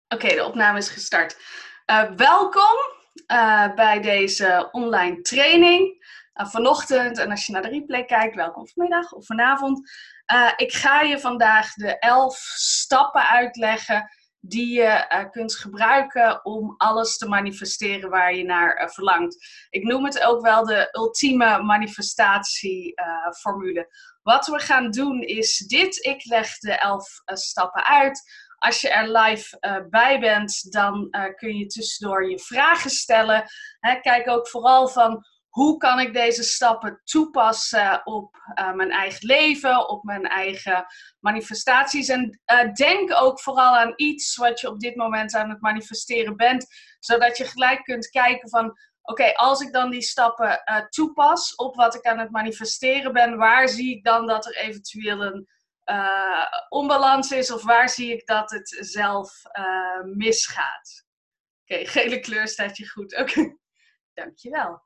Oké, de opname is gestart. Welkom bij deze online training vanochtend. En als je naar de replay kijkt, welkom vanmiddag of vanavond. Ik ga je vandaag de 11 stappen uitleggen die je kunt gebruiken om alles te manifesteren waar je naar verlangt. Ik noem het ook wel de ultieme manifestatieformule. Wat we gaan doen is dit. Ik leg de 11 stappen uit. Als je er live bij bent, dan kun je tussendoor je vragen stellen. Kijk ook vooral van hoe kan ik deze stappen toepassen op mijn eigen leven, op mijn eigen manifestaties. En denk ook vooral aan iets wat je op dit moment aan het manifesteren bent, zodat je gelijk kunt kijken van oké, als ik dan die stappen toepas op wat ik aan het manifesteren ben, waar zie ik dan dat er eventueel een onbalans is of waar zie ik dat het zelf misgaat. Oké, gele kleur staat je goed. Oké, dankjewel.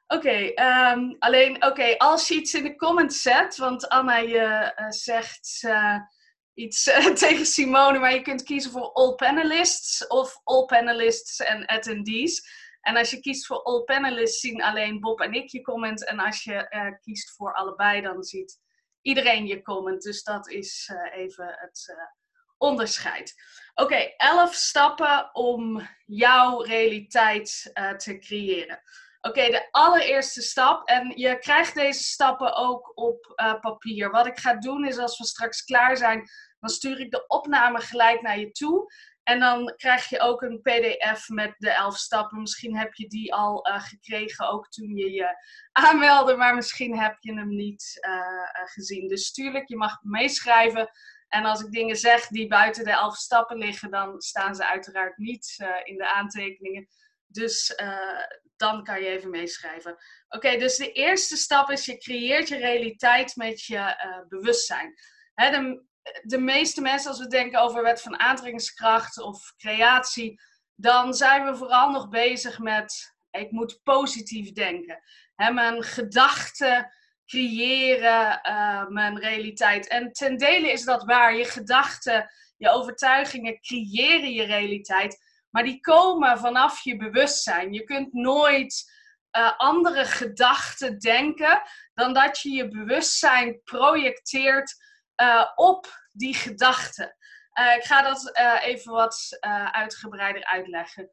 Oké, als je iets in de comments zet, want Anna je zegt iets tegen Simone, maar je kunt kiezen voor all panelists of all panelists en attendees. En als je kiest voor all panelists, zien alleen Bob en ik je comment. En als je kiest voor allebei, dan ziet iedereen je comment. Dus dat is even het onderscheid. Oké, 11 stappen om jouw realiteit te creëren. Oké, de allereerste stap, en je krijgt deze stappen ook op papier. Wat ik ga doen is, als we straks klaar zijn, dan stuur ik de opname gelijk naar je toe. En dan krijg je ook een pdf met de 11 stappen. Misschien heb je die al gekregen, ook toen je je aanmeldde, maar misschien heb je hem niet gezien. Dus tuurlijk, je mag meeschrijven. En als ik dingen zeg die buiten de 11 stappen liggen, dan staan ze uiteraard niet in de aantekeningen. Dus dan kan je even meeschrijven. Oké, dus de eerste stap is je creëert je realiteit met je bewustzijn. De meeste mensen, als we denken over wet van aantrekkingskracht of creatie, dan zijn we vooral nog bezig met, ik moet positief denken. Mijn gedachten creëren mijn realiteit. En ten dele is dat waar. Je gedachten, je overtuigingen creëren je realiteit. Maar die komen vanaf je bewustzijn. Je kunt nooit andere gedachten denken dan dat je je bewustzijn projecteert op die gedachten. Ik ga dat even wat uitgebreider uitleggen.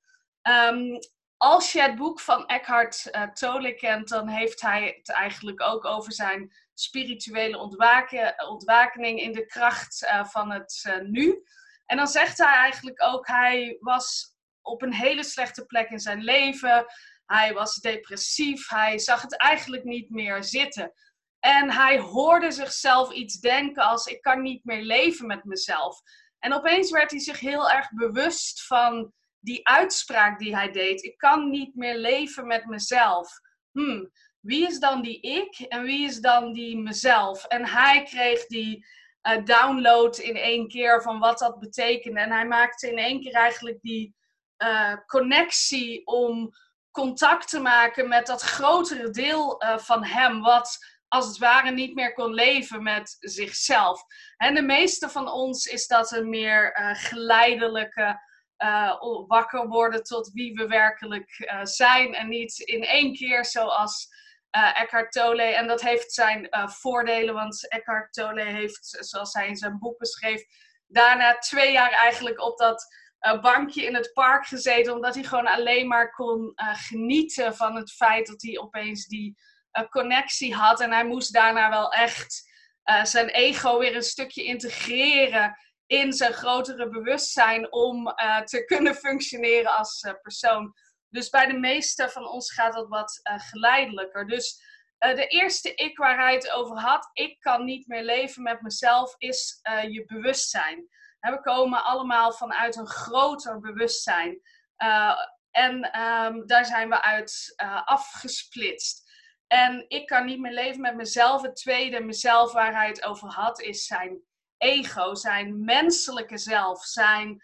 Als je het boek van Eckhart Tolle kent, dan heeft hij het eigenlijk ook over zijn spirituele ontwakening in de kracht van het nu. En dan zegt hij eigenlijk ook, hij was op een hele slechte plek in zijn leven. Hij was depressief, hij zag het eigenlijk niet meer zitten. En hij hoorde zichzelf iets denken als, ik kan niet meer leven met mezelf. En opeens werd hij zich heel erg bewust van die uitspraak die hij deed. Ik kan niet meer leven met mezelf. Wie is dan die ik en wie is dan die mezelf? En hij kreeg die download in één keer van wat dat betekende. En hij maakte in één keer eigenlijk die connectie om contact te maken met dat grotere deel van hem, wat als het ware niet meer kon leven met zichzelf. En de meeste van ons is dat een meer geleidelijke wakker worden tot wie we werkelijk zijn en niet in één keer zoals Eckhart Tolle. En dat heeft zijn voordelen, want Eckhart Tolle heeft, zoals hij in zijn boek beschreef, daarna 2 jaar eigenlijk op dat bankje in het park gezeten, omdat hij gewoon alleen maar kon genieten van het feit dat hij opeens die connectie had. En hij moest daarna wel echt zijn ego weer een stukje integreren in zijn grotere bewustzijn om te kunnen functioneren als persoon. Dus bij de meeste van ons gaat dat wat geleidelijker. Dus de eerste ik waar hij het over had, ik kan niet meer leven met mezelf, is je bewustzijn. We komen allemaal vanuit een groter bewustzijn. En daar zijn we uit afgesplitst. En ik kan niet meer leven met mezelf. Het tweede mezelf waar hij het over had, is zijn ego, zijn menselijke zelf, zijn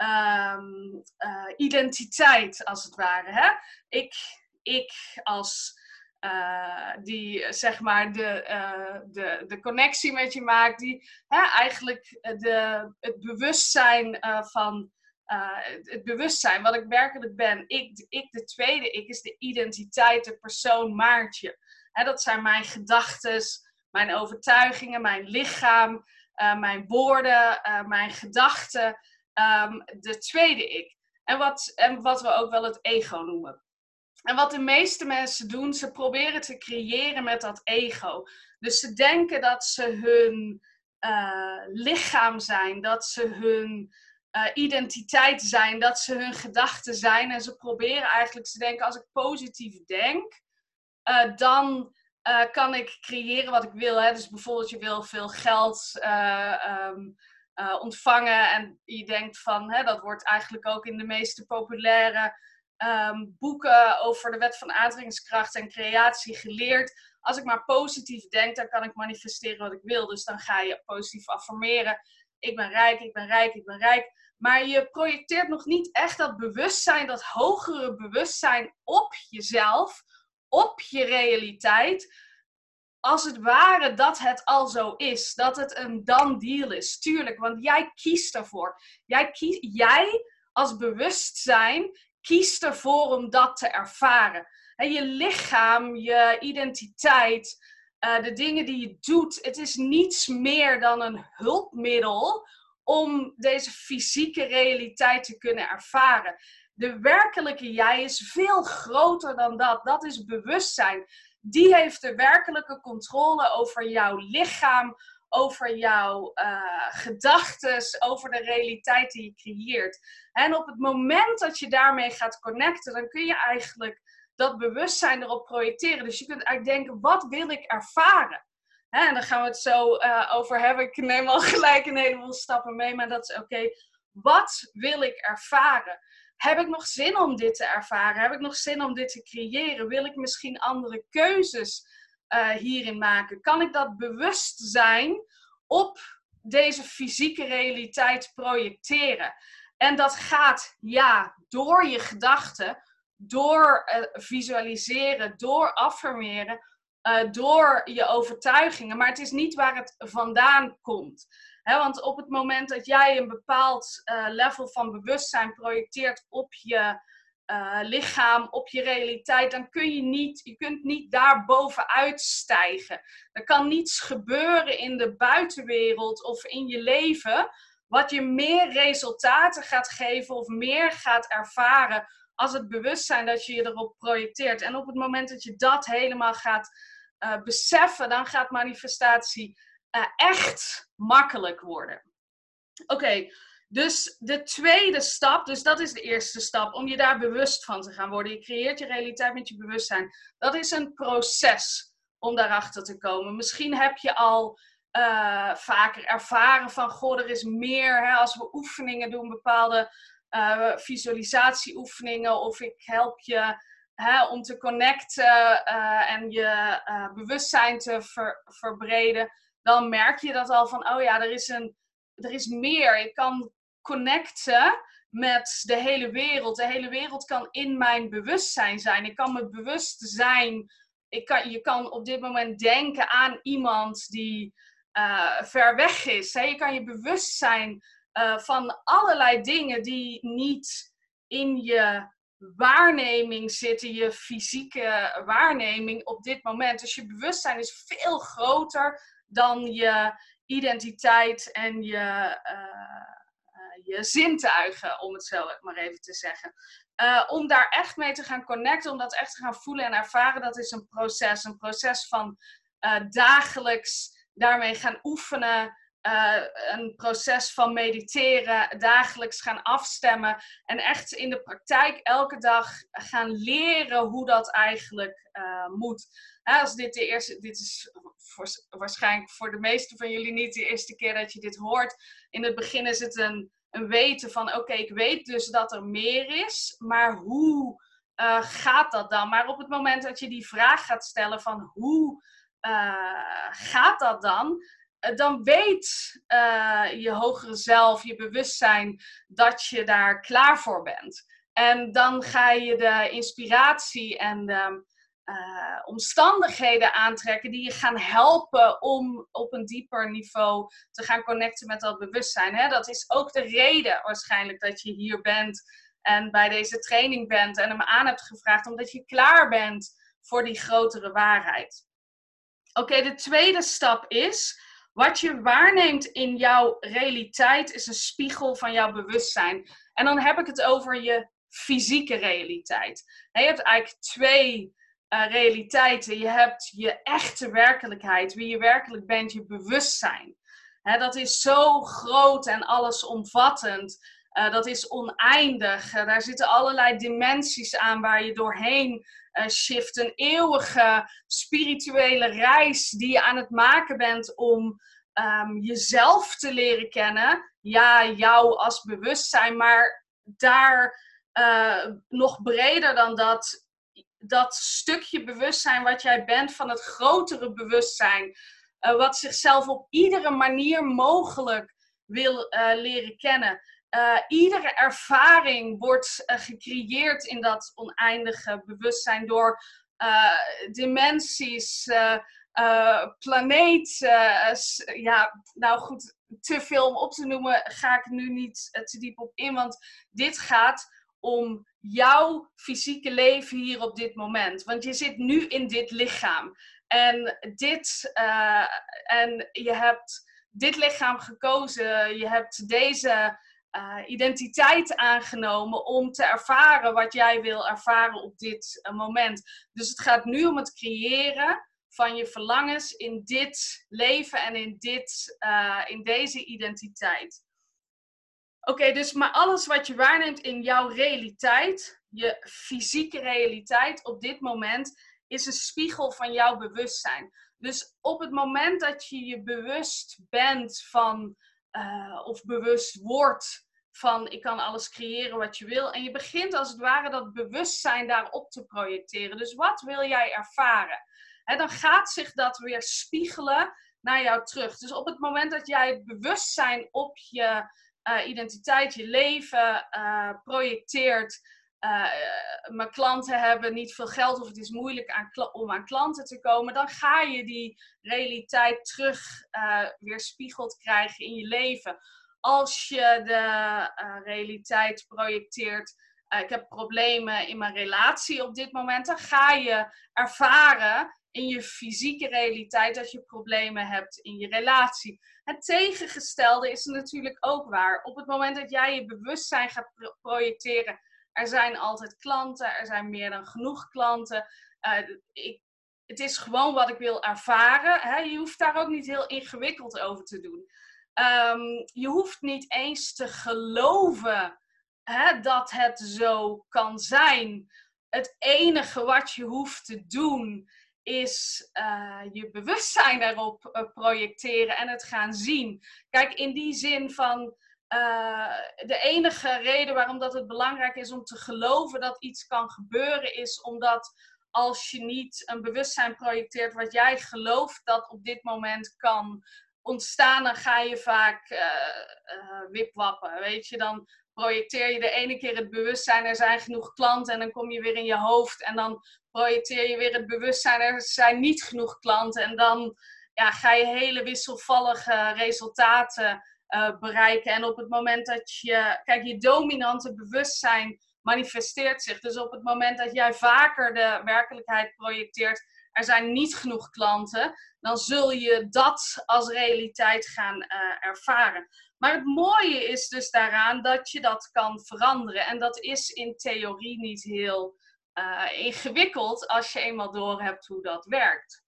identiteit als het ware. Hè? Ik als die zeg maar de connectie met je maakt, die eigenlijk het bewustzijn van het bewustzijn, wat ik werkelijk ben. Ik, de tweede ik, is de identiteit, de persoon Maartje. Dat zijn mijn gedachten, mijn overtuigingen, mijn lichaam, mijn woorden, mijn gedachten. De tweede ik. En wat we ook wel het ego noemen. En wat de meeste mensen doen, ze proberen te creëren met dat ego. Dus ze denken dat ze hun lichaam zijn, dat ze hun identiteit zijn, dat ze hun gedachten zijn. En ze proberen eigenlijk te denken, als ik positief denk, dan kan ik creëren wat ik wil. Hè? Dus bijvoorbeeld je wil veel geld ontvangen en je denkt van, dat wordt eigenlijk ook in de meeste populaire boeken over de wet van aantrekkingskracht en creatie geleerd. Als ik maar positief denk, dan kan ik manifesteren wat ik wil. Dus dan ga je positief affirmeren. Ik ben rijk, ik ben rijk, ik ben rijk. Maar je projecteert nog niet echt dat bewustzijn, dat hogere bewustzijn op jezelf, op je realiteit. Als het ware dat het al zo is. Dat het een done deal is. Tuurlijk, want jij kiest ervoor. Jij als bewustzijn kiest ervoor om dat te ervaren. En je lichaam, je identiteit, de dingen die je doet. Het is niets meer dan een hulpmiddel om deze fysieke realiteit te kunnen ervaren. De werkelijke jij is veel groter dan dat. Dat is bewustzijn. Die heeft de werkelijke controle over jouw lichaam, over jouw gedachten, over de realiteit die je creëert. En op het moment dat je daarmee gaat connecten, dan kun je eigenlijk dat bewustzijn erop projecteren. Dus je kunt eigenlijk denken, wat wil ik ervaren? En daar gaan we het zo over hebben. Ik neem al gelijk een heleboel stappen mee, maar dat is oké. Wat wil ik ervaren? Heb ik nog zin om dit te ervaren? Heb ik nog zin om dit te creëren? Wil ik misschien andere keuzes hierin maken? Kan ik dat bewustzijn op deze fysieke realiteit projecteren? En dat gaat, door je gedachten, door visualiseren, door affirmeren, door je overtuigingen. Maar het is niet waar het vandaan komt. Want op het moment dat jij een bepaald level van bewustzijn projecteert op je lichaam, op je realiteit, dan kun je kunt niet daar bovenuit stijgen. Er kan niets gebeuren in de buitenwereld of in je leven wat je meer resultaten gaat geven of meer gaat ervaren als het bewustzijn dat je erop projecteert. En op het moment dat je dat helemaal gaat beseffen, dan gaat manifestatie echt makkelijk worden. Oké, dus de tweede stap, dus dat is de eerste stap, om je daar bewust van te gaan worden. Je creëert je realiteit met je bewustzijn. Dat is een proces om daarachter te komen. Misschien heb je al vaker ervaren van, goh, er is meer, als we oefeningen doen, bepaalde visualisatieoefeningen, of ik help je om te connecten en je bewustzijn te verbreden, dan merk je dat al van, oh ja, er is meer. Ik kan connecten met de hele wereld. De hele wereld kan in mijn bewustzijn zijn. Ik kan me bewust zijn. Je kan op dit moment denken aan iemand die ver weg is. Je kan je bewust zijn van allerlei dingen die niet in je waarneming zitten, je fysieke waarneming op dit moment. Dus je bewustzijn is veel groter dan je identiteit en je zintuigen, om het zo maar even te zeggen. Om daar echt mee te gaan connecten, om dat echt te gaan voelen en ervaren, dat is een proces. Een proces van dagelijks daarmee gaan oefenen. Een proces van mediteren, dagelijks gaan afstemmen en echt in de praktijk elke dag gaan leren hoe dat eigenlijk moet. Als dit is waarschijnlijk voor de meesten van jullie niet de eerste keer dat je dit hoort. In het begin is het een weten van, oké, ik weet dus dat er meer is, maar hoe gaat dat dan? Maar op het moment dat je die vraag gaat stellen van hoe gaat dat dan weet je hogere zelf, je bewustzijn, dat je daar klaar voor bent. En dan ga je de inspiratie en omstandigheden aantrekken die je gaan helpen om op een dieper niveau te gaan connecten met dat bewustzijn. Hè? Dat is ook de reden waarschijnlijk dat je hier bent en bij deze training bent en hem aan hebt gevraagd, omdat je klaar bent voor die grotere waarheid. Oké, de tweede stap is, wat je waarneemt in jouw realiteit is een spiegel van jouw bewustzijn. En dan heb ik het over je fysieke realiteit. Je hebt eigenlijk twee realiteiten. Je hebt je echte werkelijkheid, wie je werkelijk bent, je bewustzijn. Dat is zo groot en allesomvattend. Dat is oneindig. Daar zitten allerlei dimensies aan waar je doorheen shift. Een eeuwige spirituele reis die je aan het maken bent om jezelf te leren kennen. Ja, jou als bewustzijn, maar daar nog breder dan dat stukje bewustzijn wat jij bent van het grotere bewustzijn. Wat zichzelf op iedere manier mogelijk wil leren kennen. Iedere ervaring wordt gecreëerd in dat oneindige bewustzijn door dimensies, planeet. Nou goed, te veel om op te noemen ga ik nu niet te diep op in, want dit gaat om jouw fysieke leven hier op dit moment. Want je zit nu in dit lichaam. En je hebt dit lichaam gekozen. Je hebt deze identiteit aangenomen om te ervaren wat jij wil ervaren op dit moment. Dus het gaat nu om het creëren van je verlangens in dit leven en in deze identiteit. Oké, dus maar alles wat je waarneemt in jouw realiteit, je fysieke realiteit op dit moment, is een spiegel van jouw bewustzijn. Dus op het moment dat je je bewust bent van, of bewust wordt van, ik kan alles creëren wat je wil. En je begint als het ware dat bewustzijn daarop te projecteren. Dus wat wil jij ervaren? Dan gaat zich dat weer spiegelen naar jou terug. Dus op het moment dat jij het bewustzijn op je identiteit, je leven projecteert. Mijn klanten hebben niet veel geld of het is moeilijk om aan klanten te komen. Dan ga je die realiteit terug weerspiegeld krijgen in je leven. Als je de realiteit projecteert, ik heb problemen in mijn relatie op dit moment, dan ga je ervaren in je fysieke realiteit dat je problemen hebt in je relatie. Het tegengestelde is natuurlijk ook waar. Op het moment dat jij je bewustzijn gaat projecteren, er zijn altijd klanten, er zijn meer dan genoeg klanten. Het is gewoon wat ik wil ervaren. Hè? Je hoeft daar ook niet heel ingewikkeld over te doen. Je hoeft niet eens te geloven dat het zo kan zijn. Het enige wat je hoeft te doen is je bewustzijn erop projecteren en het gaan zien. Kijk, in die zin van de enige reden waarom dat het belangrijk is om te geloven dat iets kan gebeuren, is omdat als je niet een bewustzijn projecteert wat jij gelooft dat op dit moment kan ontstaan, dan ga je vaak wipwappen, weet je. Dan projecteer je de ene keer het bewustzijn, er zijn genoeg klanten en dan kom je weer in je hoofd en dan projecteer je weer het bewustzijn, er zijn niet genoeg klanten en dan ga je hele wisselvallige resultaten bereiken. En op het moment dat je dominante bewustzijn manifesteert zich. Dus op het moment dat jij vaker de werkelijkheid projecteert, er zijn niet genoeg klanten, dan zul je dat als realiteit gaan ervaren. Maar het mooie is dus daaraan dat je dat kan veranderen. En dat is in theorie niet heel ingewikkeld als je eenmaal doorhebt hoe dat werkt.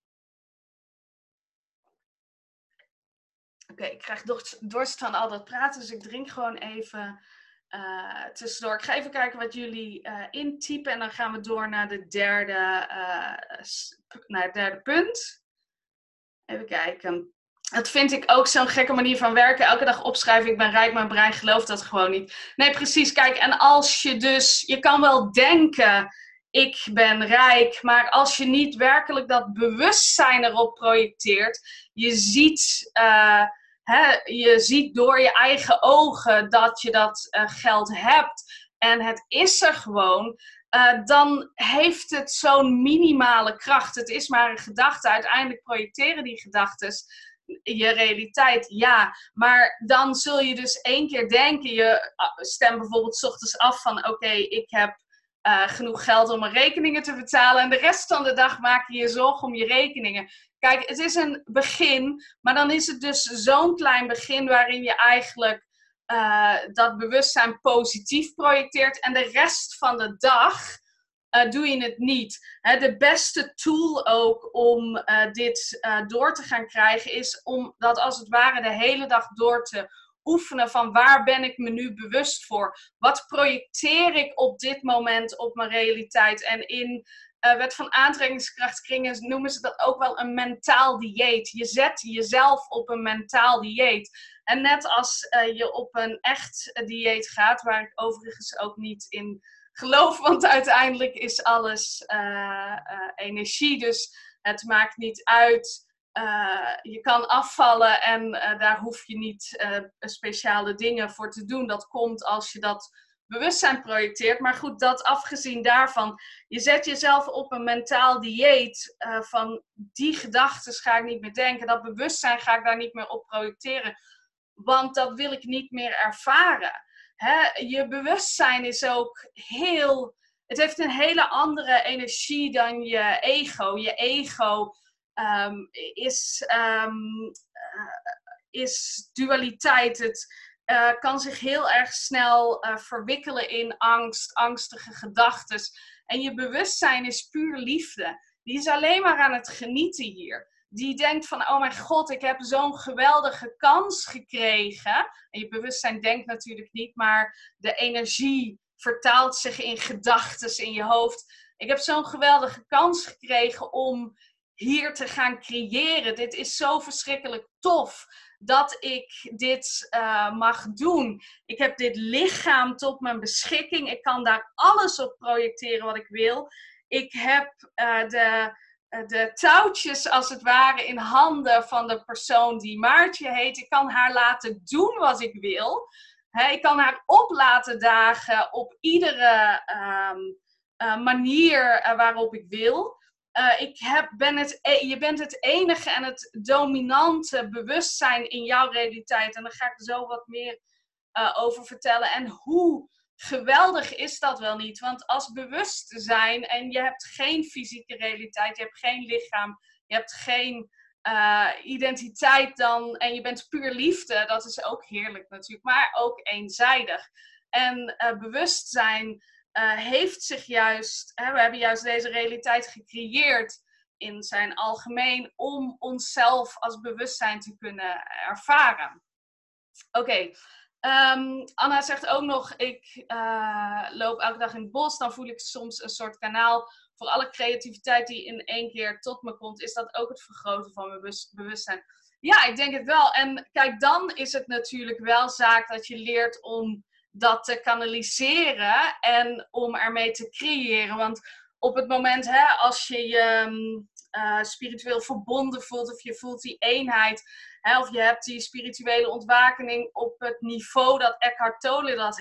Oké, ik krijg dorst van al dat praten, dus ik drink gewoon even tussendoor. Ik ga even kijken wat jullie intypen en dan gaan we door naar het derde punt. Even kijken. Dat vind ik ook zo'n gekke manier van werken. Elke dag opschrijven, ik ben rijk, mijn brein gelooft dat gewoon niet. Nee, precies. Kijk, en als je dus, je kan wel denken, ik ben rijk, maar als je niet werkelijk dat bewustzijn erop projecteert, je ziet door je eigen ogen dat je dat geld hebt. en het is er gewoon, dan heeft het zo'n minimale kracht. Het is maar een gedachte. Uiteindelijk projecteren die gedachten je realiteit, ja. Maar dan zul je dus 1 keer denken, je stemt bijvoorbeeld 's ochtends af van oké, ik heb genoeg geld om mijn rekeningen te betalen en de rest van de dag maak je je zorgen om je rekeningen. Kijk, het is een begin, maar dan is het dus zo'n klein begin waarin je eigenlijk dat bewustzijn positief projecteert en de rest van de dag doe je het niet. De beste tool ook om dit door te gaan krijgen is om dat als het ware de hele dag door te oefenen van waar ben ik me nu bewust voor? Wat projecteer ik op dit moment op mijn realiteit? En in wet van aantrekkingskrachtkringen noemen ze dat ook wel een mentaal dieet. Je zet jezelf op een mentaal dieet. En net als je op een echt dieet gaat, waar ik overigens ook niet in geloof, want uiteindelijk is alles energie. Dus het maakt niet uit. Je kan afvallen en daar hoef je niet speciale dingen voor te doen. Dat komt als je dat bewustzijn projecteert. Maar goed, dat afgezien daarvan, je zet jezelf op een mentaal dieet van die gedachten ga ik niet meer denken. Dat bewustzijn ga ik daar niet meer op projecteren. Want dat wil ik niet meer ervaren. Je bewustzijn is ook het heeft een hele andere energie dan je ego. Je ego is dualiteit. Het kan zich heel erg snel verwikkelen in angst, angstige gedachten. En je bewustzijn is puur liefde. Die is alleen maar aan het genieten hier. Die denkt van, oh mijn god, ik heb zo'n geweldige kans gekregen. En je bewustzijn denkt natuurlijk niet, maar de energie vertaalt zich in gedachten in je hoofd. Ik heb zo'n geweldige kans gekregen om hier te gaan creëren. Dit is zo verschrikkelijk tof dat ik dit mag doen. Ik heb dit lichaam tot mijn beschikking. Ik kan daar alles op projecteren wat ik wil. Ik heb de touwtjes als het ware in handen van de persoon die Maartje heet. Ik kan haar laten doen wat ik wil. Ik kan haar op laten dagen op iedere manier waarop ik wil. Je bent het enige en het dominante bewustzijn in jouw realiteit. En daar ga ik er zo wat meer over vertellen. En hoe geweldig is dat wel niet? Want als bewustzijn en je hebt geen fysieke realiteit, je hebt geen lichaam, je hebt geen identiteit dan en je bent puur liefde, dat is ook heerlijk natuurlijk, maar ook eenzijdig. En bewustzijn heeft zich juist, we hebben juist deze realiteit gecreëerd in zijn algemeen om onszelf als bewustzijn te kunnen ervaren. Oké. Anna zegt ook nog, ik loop elke dag in het bos, dan voel ik soms een soort kanaal voor alle creativiteit die in 1 keer tot me komt. Is dat ook het vergroten van mijn bewustzijn? Ja, ik denk het wel. En kijk, dan is het natuurlijk wel zaak dat je leert om dat te kanaliseren en om ermee te creëren. Want op het moment, als je je spiritueel verbonden voelt of je voelt die eenheid, of je hebt die spirituele ontwakening op het niveau dat Eckhart Tolle dat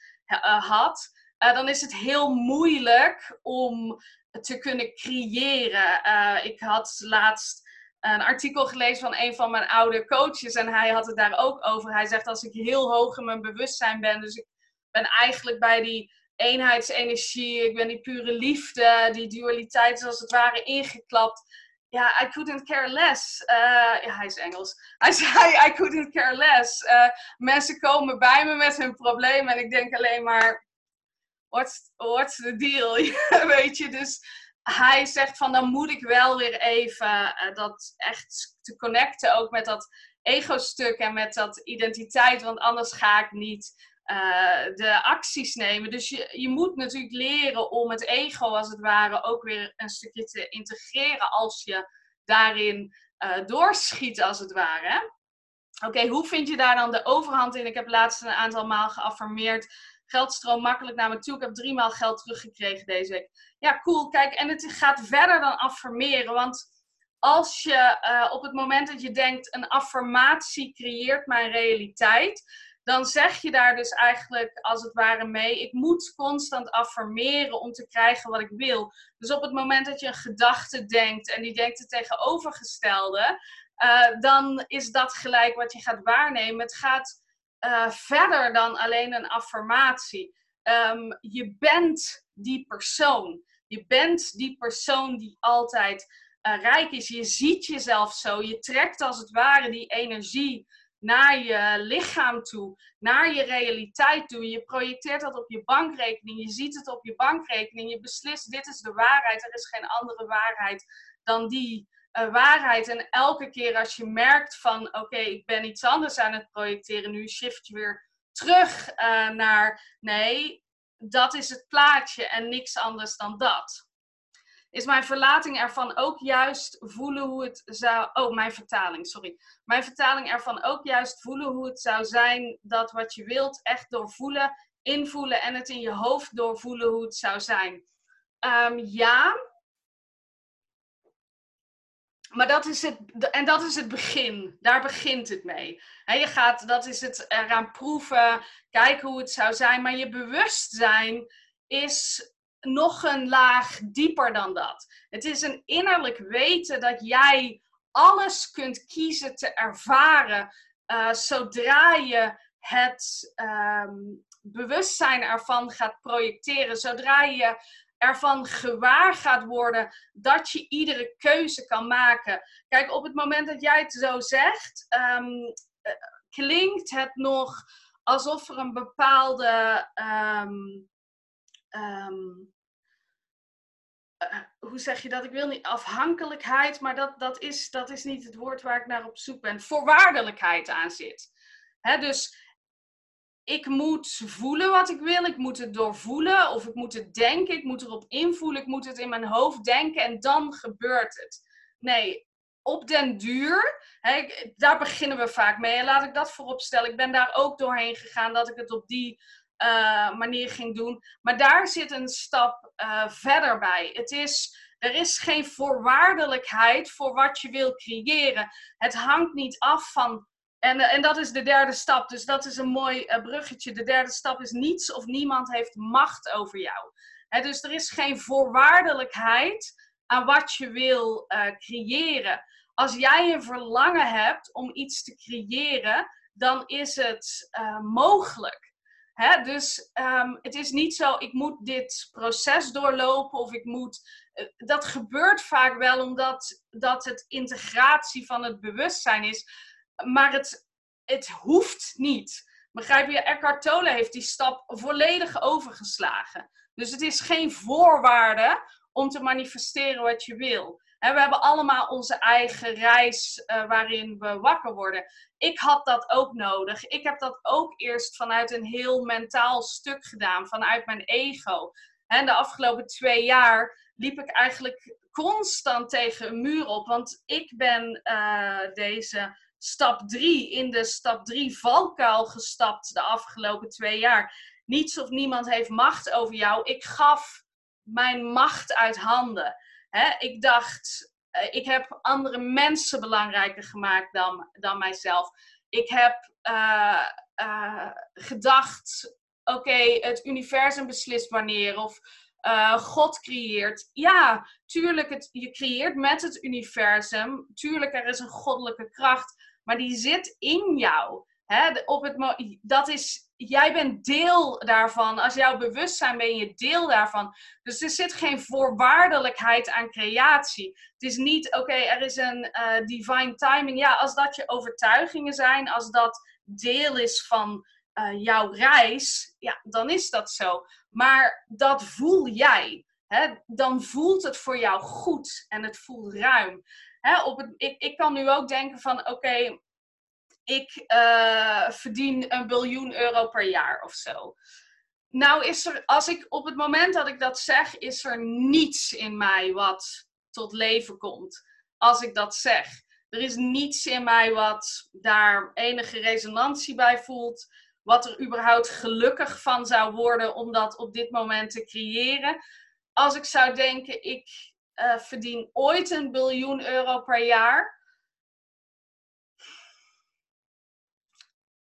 had, dan is het heel moeilijk om te kunnen creëren. Ik had laatst een artikel gelezen van een van mijn oude coaches en hij had het daar ook over. Hij zegt, als ik heel hoog in mijn bewustzijn ben, dus ik ben eigenlijk bij die eenheidsenergie, ik ben die pure liefde, die dualiteit is als het ware ingeklapt. Ja, I couldn't care less. Ja, hij is Engels. Hij zei, I couldn't care less. Mensen komen bij me met hun probleem en ik denk alleen maar, what's the deal? Weet je, dus hij zegt van, dan moet ik wel weer even dat echt te connecten ook met dat ego-stuk en met dat identiteit, want anders ga ik niet de acties nemen. Dus je moet natuurlijk leren om het ego als het ware ook weer een stukje te integreren als je daarin doorschiet als het ware. Oké, hoe vind je daar dan de overhand in? Ik heb laatst een aantal maal geaffirmeerd. Geld stroomt makkelijk naar me toe. Ik heb 3 maal geld teruggekregen deze week. Ja, cool. Kijk, en het gaat verder dan affirmeren. Want als je op het moment dat je denkt, een affirmatie creëert mijn realiteit, dan zeg je daar dus eigenlijk als het ware mee, ik moet constant affirmeren om te krijgen wat ik wil. Dus op het moment dat je een gedachte denkt en die denkt het tegenovergestelde, dan is dat gelijk wat je gaat waarnemen. Het gaat verder dan alleen een affirmatie. Je bent die persoon. Je bent die persoon die altijd rijk is. Je ziet jezelf zo. Je trekt als het ware die energie naar je lichaam toe, naar je realiteit toe. Je projecteert dat op je bankrekening. Je ziet het op je bankrekening. Je beslist, dit is de waarheid. Er is geen andere waarheid dan die waarheid. En elke keer als je merkt van, oké, ik ben iets anders aan het projecteren. Nu shift je weer terug naar, nee, dat is het plaatje en niks anders dan dat. Is mijn verlating ervan ook juist voelen hoe het zou... Oh, mijn vertaling, sorry. Mijn vertaling ervan ook juist voelen hoe het zou zijn dat wat je wilt echt doorvoelen, invoelen en het in je hoofd doorvoelen hoe het zou zijn. Ja, maar dat is het begin. Daar begint het mee. Je gaat, dat is het eraan proeven, kijken hoe het zou zijn. Maar je bewustzijn is nog een laag dieper dan dat. Het is een innerlijk weten dat jij alles kunt kiezen te ervaren zodra je het bewustzijn ervan gaat projecteren. Zodra je ervan gewaar gaat worden dat je iedere keuze kan maken. Kijk, op het moment dat jij het zo zegt, klinkt het nog alsof er een bepaalde... hoe zeg je dat? Ik wil niet afhankelijkheid, maar dat is niet het woord waar ik naar op zoek ben. Voorwaardelijkheid aan zit. Dus ik moet voelen wat ik wil, ik moet het doorvoelen, of ik moet het denken, ik moet erop invoelen, ik moet het in mijn hoofd denken en dan gebeurt het. Nee, op den duur, daar beginnen we vaak mee en laat ik dat voorop stellen. Ik ben daar ook doorheen gegaan dat ik het op die manier ging doen. Maar daar zit een stap verder bij. Er is geen voorwaardelijkheid voor wat je wil creëren. Het hangt niet af van... En dat is de derde stap. Dus dat is een mooi bruggetje. De derde stap is niets of niemand heeft macht over jou. Dus er is geen voorwaardelijkheid aan wat je wil creëren. Als jij een verlangen hebt om iets te creëren, dan is het mogelijk. Dus het is niet zo, ik moet dit proces doorlopen of ik moet... dat gebeurt vaak wel omdat het integratie van het bewustzijn is. Maar het hoeft niet. Begrijp je? Eckhart Tolle heeft die stap volledig overgeslagen. Dus het is geen voorwaarde om te manifesteren wat je wil. We hebben allemaal onze eigen reis waarin we wakker worden. Ik had dat ook nodig. Ik heb dat ook eerst vanuit een heel mentaal stuk gedaan. Vanuit mijn ego. De afgelopen 2 jaar liep ik eigenlijk constant tegen een muur op. Want ik ben deze stap 3 in de stap 3 valkuil gestapt de afgelopen 2 jaar. Niets of niemand heeft macht over jou. Ik gaf mijn macht uit handen. Ik dacht, ik heb andere mensen belangrijker gemaakt dan mijzelf. Ik heb gedacht, oké, het universum beslist wanneer. Of God creëert. Ja, tuurlijk, je creëert met het universum. Tuurlijk, er is een goddelijke kracht. Maar die zit in jou. Jij bent deel daarvan. Als jouw bewustzijn ben je deel daarvan. Dus er zit geen voorwaardelijkheid aan creatie. Het is niet, oké, er is een divine timing. Ja, als dat je overtuigingen zijn, als dat deel is van jouw reis, ja, dan is dat zo. Maar dat voel jij. Dan voelt het voor jou goed en het voelt ruim. Ik kan nu ook denken van, oké, ik verdien €1 biljoen per jaar of zo. Nou is er, op het moment dat ik dat zeg, is er niets in mij wat tot leven komt. Als ik dat zeg. Er is niets in mij wat daar enige resonantie bij voelt. Wat er überhaupt gelukkig van zou worden om dat op dit moment te creëren. Als ik zou denken, ik verdien ooit €1 biljoen per jaar.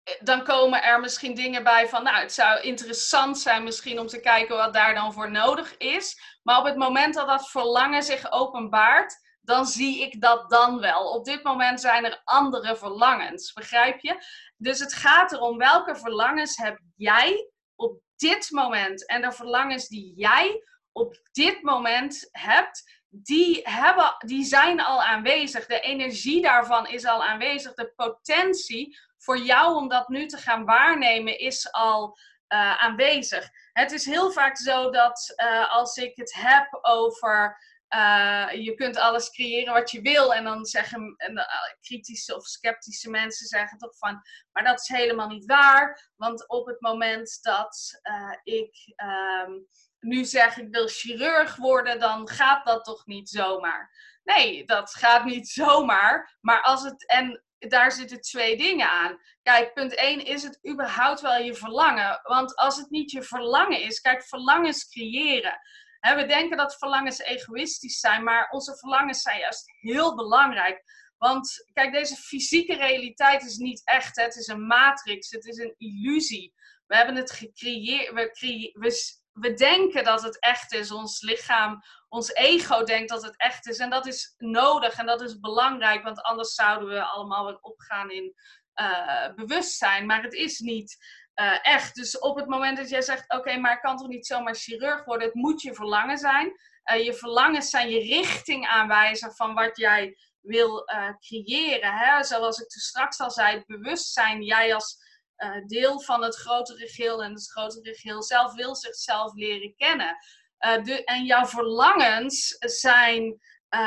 dan komen er misschien dingen bij van, nou, het zou interessant zijn misschien om te kijken wat daar dan voor nodig is. Maar op het moment dat dat verlangen zich openbaart, dan zie ik dat dan wel. Op dit moment zijn er andere verlangens, begrijp je? Dus het gaat erom, welke verlangens heb jij op dit moment? En de verlangens die jij op dit moment hebt, die zijn al aanwezig. De energie daarvan is al aanwezig. De potentie voor jou om dat nu te gaan waarnemen is al aanwezig. Het is heel vaak zo dat als ik het heb over je kunt alles creëren wat je wil en dan zeggen kritische of sceptische mensen zeggen toch van, maar dat is helemaal niet waar, want op het moment dat ik nu zeg ik wil chirurg worden, dan gaat dat toch niet zomaar. Nee, dat gaat niet zomaar, maar als het, en daar zitten twee dingen aan. Kijk, punt 1, is het überhaupt wel je verlangen? Want als het niet je verlangen is, kijk, verlangens creëren. We denken dat verlangens egoïstisch zijn, maar onze verlangens zijn juist heel belangrijk. Want kijk, deze fysieke realiteit is niet echt. Het is een matrix, het is een illusie. We hebben het gecreëerd, we denken dat het echt is. Ons lichaam, ons ego denkt dat het echt is. En dat is nodig en dat is belangrijk, want anders zouden we allemaal weer opgaan in bewustzijn. Maar het is niet echt. Dus op het moment dat jij zegt, oké, maar ik kan toch niet zomaar chirurg worden? Het moet je verlangen zijn. Je verlangens zijn je richting aanwijzen van wat jij wil creëren. Hè? Zoals ik toen straks al zei, het bewustzijn, jij als deel van het grotere geheel en het grotere geheel zelf wil zichzelf leren kennen. En jouw verlangens zijn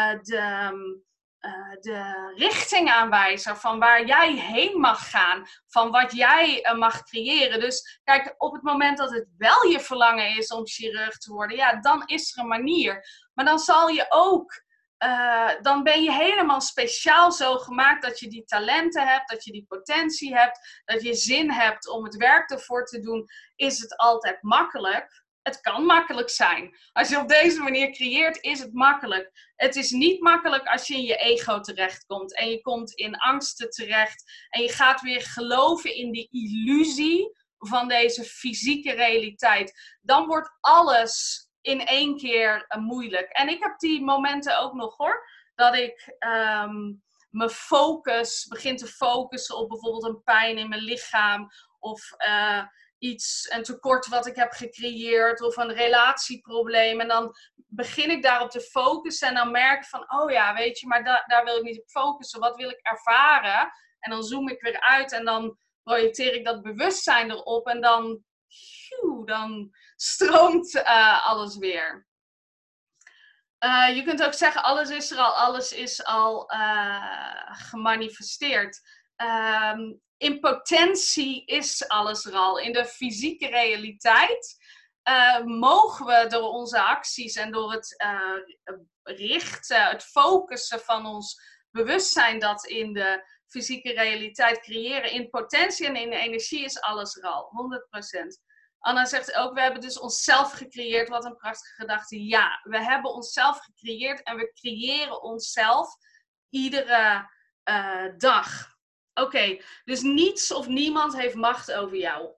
de richtingaanwijzer van waar jij heen mag gaan, van wat jij mag creëren. Dus kijk, op het moment dat het wel je verlangen is om chirurg te worden, ja, dan is er een manier. Maar dan zal je ook, dan ben je helemaal speciaal zo gemaakt dat je die talenten hebt, dat je die potentie hebt, dat je zin hebt om het werk ervoor te doen. Is het altijd makkelijk? Het kan makkelijk zijn. Als je op deze manier creëert, is het makkelijk. Het is niet makkelijk als je in je ego terechtkomt. En je komt in angsten terecht. En je gaat weer geloven in die illusie van deze fysieke realiteit. Dan wordt alles in één keer moeilijk. En ik heb die momenten ook nog hoor. Dat ik me begin te focussen op bijvoorbeeld een pijn in mijn lichaam. Of een tekort wat ik heb gecreëerd of een relatieprobleem. En dan begin ik daarop te focussen en dan merk ik van, oh ja, weet je, maar daar wil ik niet op focussen. Wat wil ik ervaren? En dan zoom ik weer uit en dan projecteer ik dat bewustzijn erop en dan stroomt alles weer. Je kunt ook zeggen, alles is al gemanifesteerd. In potentie is alles er al. In de fysieke realiteit mogen we door onze acties en door het richten, het focussen van ons bewustzijn dat in de fysieke realiteit creëren. In potentie en in de energie is alles er al. 100%. Anna zegt ook, we hebben dus onszelf gecreëerd. Wat een prachtige gedachte. Ja, we hebben onszelf gecreëerd en we creëren onszelf iedere dag. Oké, dus niets of niemand heeft macht over jou.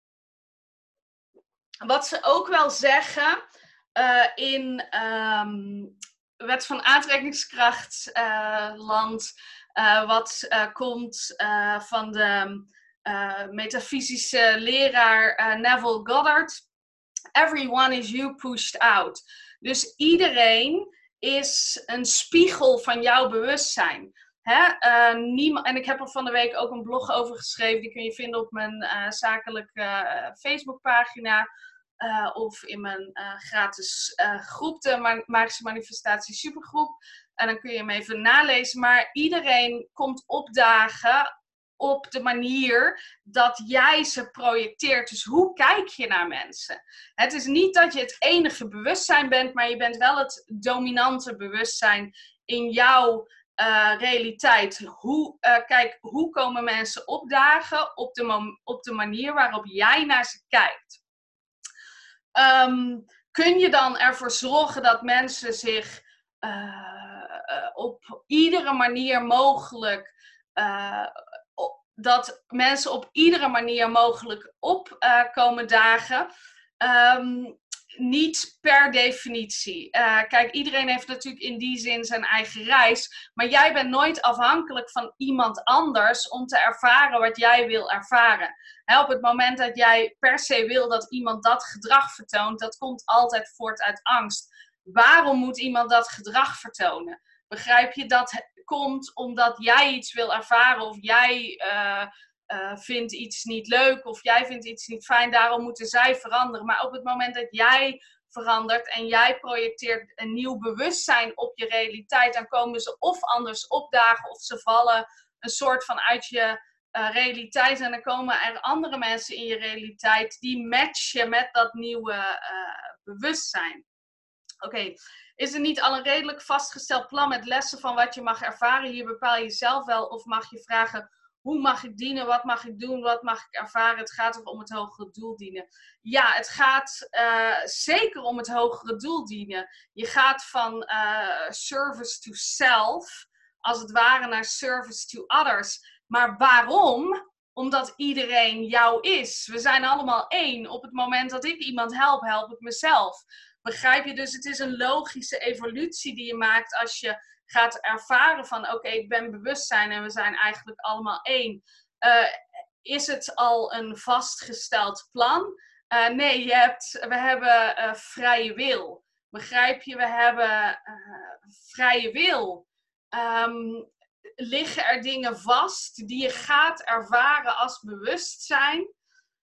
Wat ze ook wel zeggen in wet van aantrekkingskracht land, wat komt van de metafysische leraar Neville Goddard. Everyone is you pushed out. Dus iedereen is een spiegel van jouw bewustzijn. En ik heb er van de week ook een blog over geschreven. Die kun je vinden op mijn zakelijke Facebookpagina. Of in mijn gratis groep, de Magische Manifestatie Supergroep. En dan kun je hem even nalezen. Maar iedereen komt opdagen op de manier dat jij ze projecteert. Dus hoe kijk je naar mensen? Het is niet dat je het enige bewustzijn bent, maar je bent wel het dominante bewustzijn in jouw realiteit. Hoe komen mensen opdagen op de manier waarop jij naar ze kijkt? Kun je dan ervoor zorgen dat mensen zich op iedere manier mogelijk dat mensen op iedere manier mogelijk op komen dagen. Niet per definitie. Kijk, iedereen heeft natuurlijk in die zin zijn eigen reis. Maar jij bent nooit afhankelijk van iemand anders om te ervaren wat jij wil ervaren. Op het moment dat jij per se wil dat iemand dat gedrag vertoont, dat komt altijd voort uit angst. Waarom moet iemand dat gedrag vertonen? Begrijp je? Dat komt omdat jij iets wil ervaren of jij vindt iets niet leuk of jij vindt iets niet fijn, daarom moeten zij veranderen. Maar op het moment dat jij verandert en jij projecteert een nieuw bewustzijn op je realiteit, dan komen ze of anders opdagen of ze vallen een soort van uit je realiteit en dan komen er andere mensen in je realiteit die matchen met dat nieuwe bewustzijn. Oké. Is er niet al een redelijk vastgesteld plan met lessen van wat je mag ervaren? Hier bepaal je zelf wel of mag je vragen: hoe mag ik dienen? Wat mag ik doen? Wat mag ik ervaren? Het gaat toch om het hogere doel dienen? Ja, het gaat zeker om het hogere doel dienen. Je gaat van service to self, als het ware, naar service to others. Maar waarom? Omdat iedereen jou is. We zijn allemaal één. Op het moment dat ik iemand help, help ik mezelf. Begrijp je? Dus het is een logische evolutie die je maakt als je gaat ervaren van oké, ik ben bewustzijn en we zijn eigenlijk allemaal één. Is het al een vastgesteld plan? Nee, we hebben vrije wil. Begrijp je? We hebben vrije wil. Liggen er dingen vast die je gaat ervaren als bewustzijn?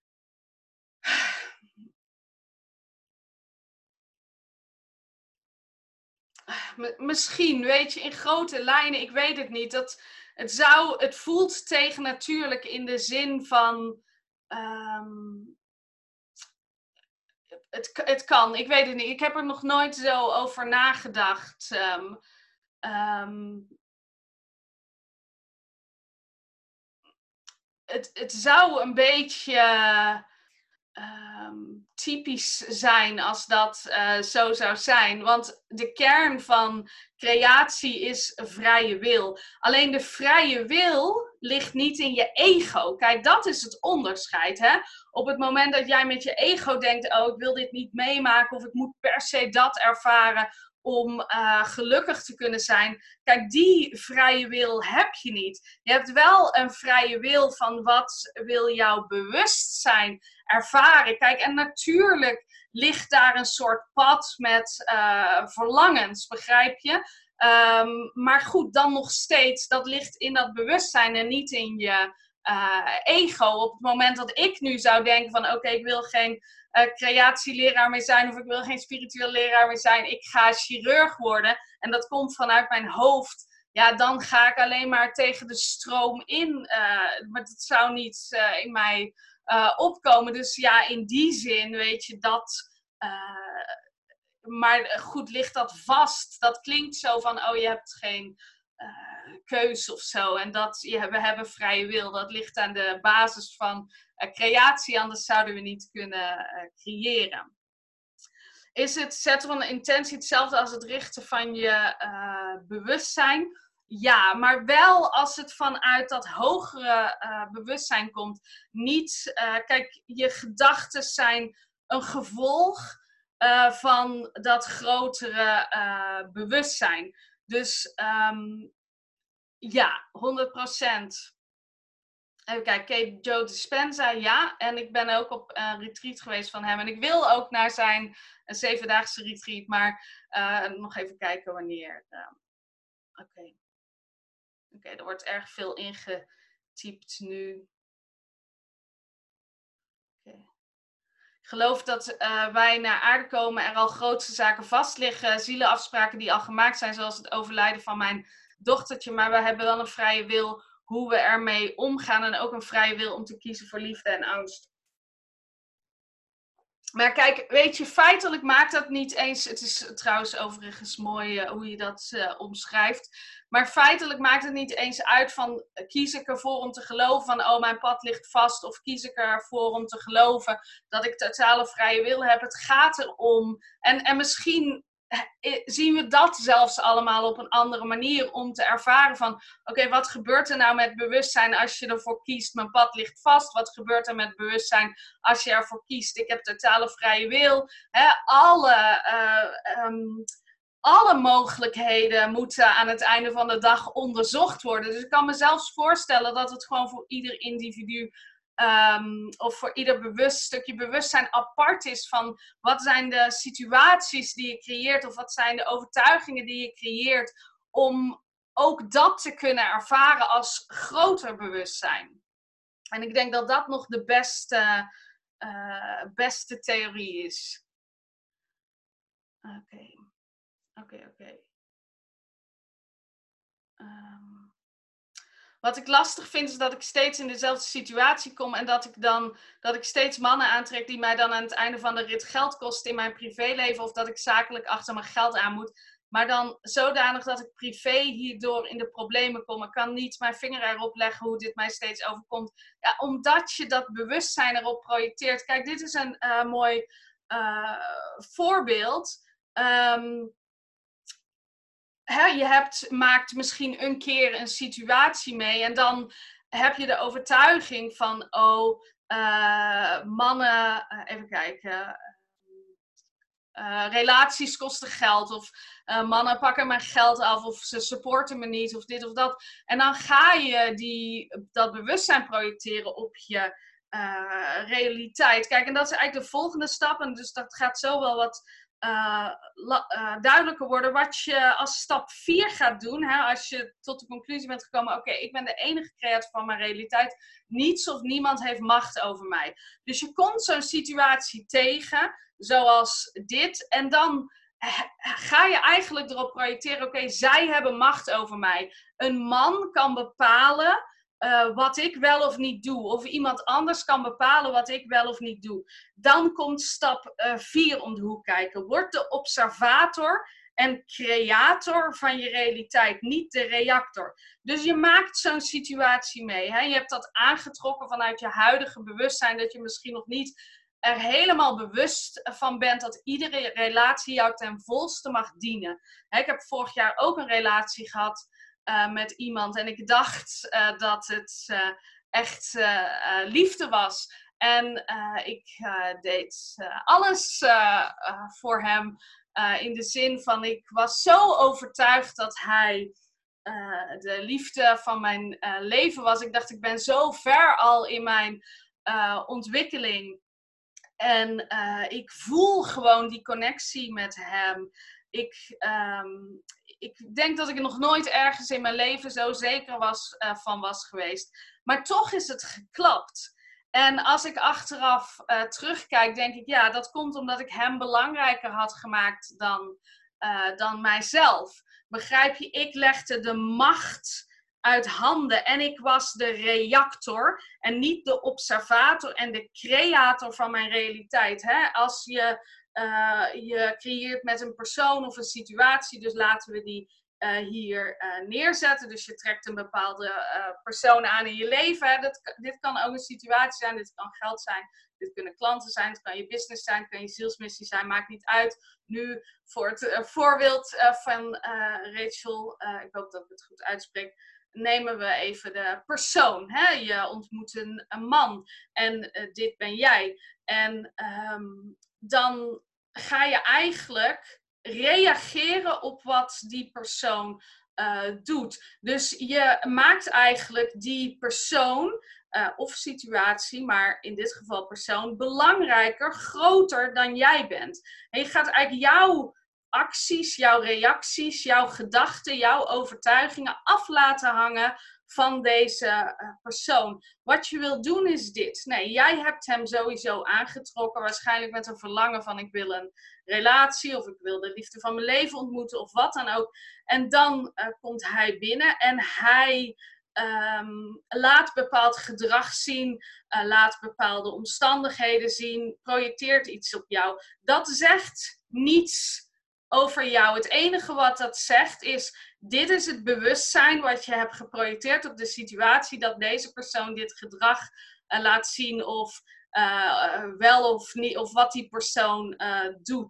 Misschien, weet je, in grote lijnen, ik weet het niet. Het voelt tegennatuurlijk in de zin van... het kan, ik weet het niet. Ik heb er nog nooit zo over nagedacht. Het zou een beetje typisch zijn als dat zo zou zijn. Want de kern van creatie is vrije wil. Alleen de vrije wil ligt niet in je ego. Kijk, dat is het onderscheid. Hè? Op het moment dat jij met je ego denkt, oh, ik wil dit niet meemaken of ik moet per se dat ervaren om gelukkig te kunnen zijn. Kijk, die vrije wil heb je niet. Je hebt wel een vrije wil van wat wil jouw bewustzijn ervaren. Kijk, en natuurlijk ligt daar een soort pad met verlangens, begrijp je? Maar goed, dan nog steeds, dat ligt in dat bewustzijn en niet in je ego. Op het moment dat ik nu zou denken van oké, ik wil geen creatieleraar meer zijn of ik wil geen spiritueel leraar meer zijn, ik ga chirurg worden en dat komt vanuit mijn hoofd, ja, dan ga ik alleen maar tegen de stroom in. Maar dat zou niet in mij opkomen. Dus ja, in die zin weet je dat... maar goed, ligt dat vast? Dat klinkt zo van, oh, je hebt geen keus of zo. En we hebben vrije wil. Dat ligt aan de basis van creatie, anders zouden we niet kunnen creëren. Is het zetten van een intentie hetzelfde als het richten van je bewustzijn? Ja, maar wel als het vanuit dat hogere bewustzijn komt. Niet, kijk, je gedachten zijn een gevolg van dat grotere bewustzijn. Dus ja, 100%. Even kijken, Joe Dispenza, ja. En ik ben ook op een retreat geweest van hem. En ik wil ook naar zijn 7-daagse retreat. Maar nog even kijken wanneer. Oké, er wordt erg veel ingetypt nu. Ik geloof dat wij naar aarde komen, er al grootste zaken vast liggen. Zieleafspraken die al gemaakt zijn, zoals het overlijden van mijn dochtertje. Maar we hebben wel een vrije wil hoe we ermee omgaan. En ook een vrije wil om te kiezen voor liefde en angst. Maar kijk, weet je, feitelijk maakt dat niet eens... Het is trouwens overigens mooi hoe je dat omschrijft. Maar feitelijk maakt het niet eens uit van... Kies ik ervoor om te geloven van... Oh, mijn pad ligt vast. Of kies ik ervoor om te geloven dat ik totale vrije wil heb. Het gaat erom... En misschien zien we dat zelfs allemaal op een andere manier om te ervaren van, oké, wat gebeurt er nou met bewustzijn als je ervoor kiest, mijn pad ligt vast? Wat gebeurt er met bewustzijn als je ervoor kiest, ik heb totale vrije wil? Alle mogelijkheden moeten aan het einde van de dag onderzocht worden. Dus ik kan me zelfs voorstellen dat het gewoon voor ieder individu of voor ieder stukje bewustzijn apart is van wat zijn de situaties die je creëert of wat zijn de overtuigingen die je creëert om ook dat te kunnen ervaren als groter bewustzijn. En ik denk dat dat nog de beste theorie is. Oké. Wat ik lastig vind is dat ik steeds in dezelfde situatie kom en dat ik steeds mannen aantrek die mij dan aan het einde van de rit geld kosten in mijn privéleven of dat ik zakelijk achter mijn geld aan moet. Maar dan zodanig dat ik privé hierdoor in de problemen kom. Ik kan niet mijn vinger erop leggen hoe dit mij steeds overkomt. Ja, omdat je dat bewustzijn erop projecteert. Kijk, dit is een mooi voorbeeld. Je maakt misschien een keer een situatie mee en dan heb je de overtuiging van, mannen, even kijken, relaties kosten geld of mannen pakken mijn geld af of ze supporten me niet of dit of dat. En dan ga je dat bewustzijn projecteren op je realiteit. Kijk, en dat is eigenlijk de volgende stap en dus dat gaat zo wel wat duidelijker worden wat je als stap 4 gaat doen. Als je tot de conclusie bent gekomen, oké, ik ben de enige creator van mijn realiteit. Niets of niemand heeft macht over mij. Dus je komt zo'n situatie tegen, zoals dit. En dan ga je eigenlijk erop projecteren, oké, zij hebben macht over mij. Een man kan bepalen wat ik wel of niet doe. Of iemand anders kan bepalen wat ik wel of niet doe. Dan komt stap 4 om de hoek kijken. Word de observator en creator van je realiteit, niet de reactor. Dus je maakt zo'n situatie mee. Je hebt dat aangetrokken vanuit je huidige bewustzijn, dat je misschien nog niet er helemaal bewust van bent dat iedere relatie jou ten volste mag dienen. Ik heb vorig jaar ook een relatie gehad met iemand en ik dacht dat het echt liefde was. En ik deed alles voor hem in de zin van ik was zo overtuigd dat hij de liefde van mijn leven was. Ik dacht, ik ben zo ver al in mijn ontwikkeling. En ik voel gewoon die connectie met hem. Ik denk dat ik er nog nooit ergens in mijn leven zo zeker van was geweest. Maar toch is het geklapt. En als ik achteraf terugkijk, denk ik, ja, dat komt omdat ik hem belangrijker had gemaakt dan mijzelf. Begrijp je? Ik legde de macht uit handen en ik was de reactor en niet de observator en de creator van mijn realiteit. Als je creëert met een persoon of een situatie, dus laten we die hier neerzetten. Dus je trekt een bepaalde persoon aan in je leven. Dit kan ook een situatie zijn, dit kan geld zijn, dit kunnen klanten zijn, het kan je business zijn, het kan je zielsmissie zijn, maakt niet uit. Nu voor het voorbeeld van Rachel, ik hoop dat ik het goed uitspreek, nemen we even de persoon. Je ontmoet een man en dit ben jij. En dan ga je eigenlijk reageren op wat die persoon doet. Dus je maakt eigenlijk die persoon of situatie, maar in dit geval persoon, belangrijker, groter dan jij bent. En je gaat eigenlijk jouw acties, jouw reacties, jouw gedachten, jouw overtuigingen af laten hangen van deze persoon. Wat je wil doen is dit. Nee, jij hebt hem sowieso aangetrokken, waarschijnlijk met een verlangen van ik wil een relatie of ik wil de liefde van mijn leven ontmoeten of wat dan ook. En dan komt hij binnen en hij laat bepaald gedrag zien, laat bepaalde omstandigheden zien, projecteert iets op jou. Dat zegt niets over jou. Het enige wat dat zegt is, dit is het bewustzijn wat je hebt geprojecteerd op de situatie, dat deze persoon dit gedrag laat zien of wel of niet, of wat die persoon doet.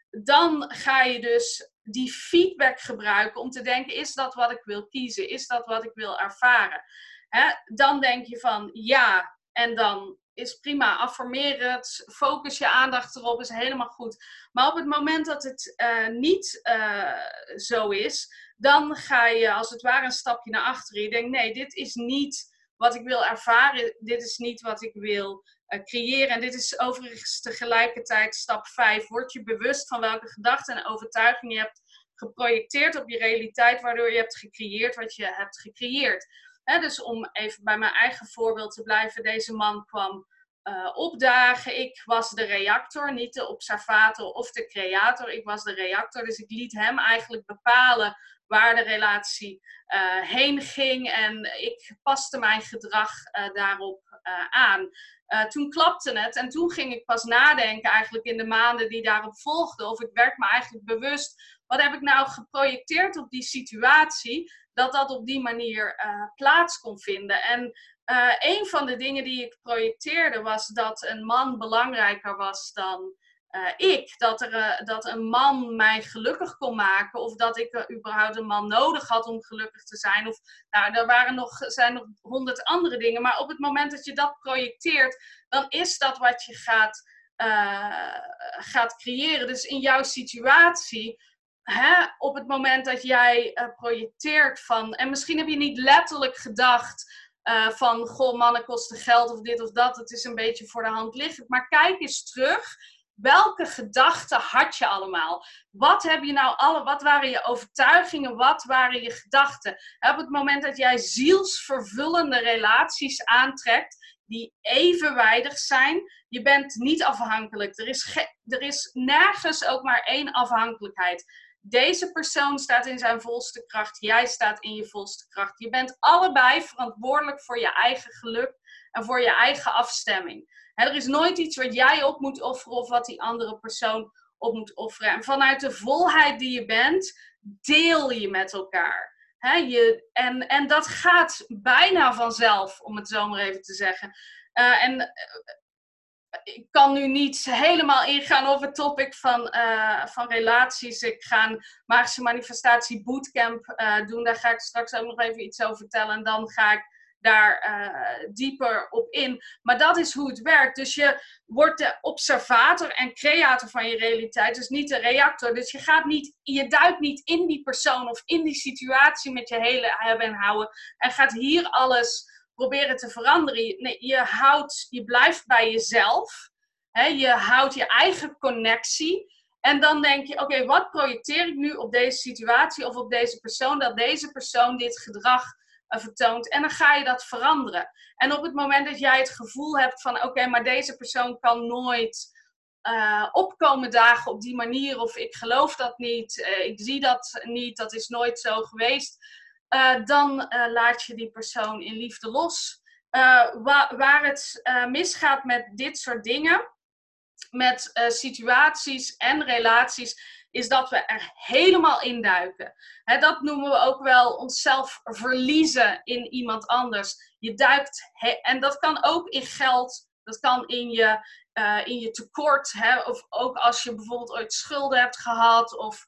dan ga je dus die feedback gebruiken om te denken, is dat wat ik wil kiezen? Is dat wat ik wil ervaren? Dan denk je van ja, en dan is prima, affirmeer het, focus je aandacht erop, is helemaal goed. Maar op het moment dat het niet zo is, dan ga je als het ware een stapje naar achteren. Je denkt, nee, dit is niet wat ik wil ervaren, dit is niet wat ik wil creëren. En dit is overigens tegelijkertijd stap 5. Word je bewust van welke gedachten en overtuigingen je hebt geprojecteerd op je realiteit, waardoor je hebt gecreëerd wat je hebt gecreëerd. Dus om even bij mijn eigen voorbeeld te blijven, deze man kwam opdagen. Ik was de reactor, niet de observator of de creator. Ik was de reactor, dus ik liet hem eigenlijk bepalen waar de relatie heen ging. En ik paste mijn gedrag daarop aan. Toen klapte het en toen ging ik pas nadenken eigenlijk in de maanden die daarop volgden. Of ik werd me eigenlijk bewust, wat heb ik nou geprojecteerd op die situatie, dat dat op die manier plaats kon vinden. En een van de dingen die ik projecteerde was dat een man belangrijker was dan ik. Dat een man mij gelukkig kon maken. Of dat ik überhaupt een man nodig had om gelukkig te zijn. Of, nou, zijn nog 100 andere dingen. Maar op het moment dat je dat projecteert, dan is dat wat je gaat creëren. Dus in jouw situatie, op het moment dat jij projecteert van, en misschien heb je niet letterlijk gedacht van, goh, mannen kosten geld of dit of dat, het is een beetje voor de hand liggend, maar kijk eens terug, welke gedachten had je allemaal? Wat heb je nou wat waren je overtuigingen, wat waren je gedachten? Op het moment dat jij zielsvervullende relaties aantrekt, die evenwijdig zijn, je bent niet afhankelijk. Er is nergens ook maar één afhankelijkheid. Deze persoon staat in zijn volste kracht. Jij staat in je volste kracht. Je bent allebei verantwoordelijk voor je eigen geluk en voor je eigen afstemming. Er is nooit iets wat jij op moet offeren of wat die andere persoon op moet offeren. En vanuit de volheid die je bent, deel je met elkaar. En dat gaat bijna vanzelf, om het zo maar even te zeggen. Ik kan nu niet helemaal ingaan op het topic van relaties. Ik ga een magische manifestatie bootcamp doen. Daar ga ik straks ook nog even iets over vertellen. En dan ga ik daar dieper op in. Maar dat is hoe het werkt. Dus je wordt de observator en creator van je realiteit. Dus niet de reactor. Dus je duikt niet in die persoon of in die situatie met je hele hebben en houden. En gaat hier alles proberen te veranderen. Nee, je blijft bij jezelf. Je houdt je eigen connectie. En dan denk je, oké, wat projecteer ik nu op deze situatie of op deze persoon, dat deze persoon dit gedrag vertoont. En dan ga je dat veranderen. En op het moment dat jij het gevoel hebt van, oké, maar deze persoon kan nooit opkomen dagen op die manier, of ik geloof dat niet, ik zie dat niet, dat is nooit zo geweest, dan laat je die persoon in liefde los. Waar het misgaat met dit soort dingen, met situaties en relaties, is dat we er helemaal induiken. Dat noemen we ook wel onszelf verliezen in iemand anders. Je duikt, en dat kan ook in geld, dat kan in je tekort, of ook als je bijvoorbeeld ooit schulden hebt gehad, of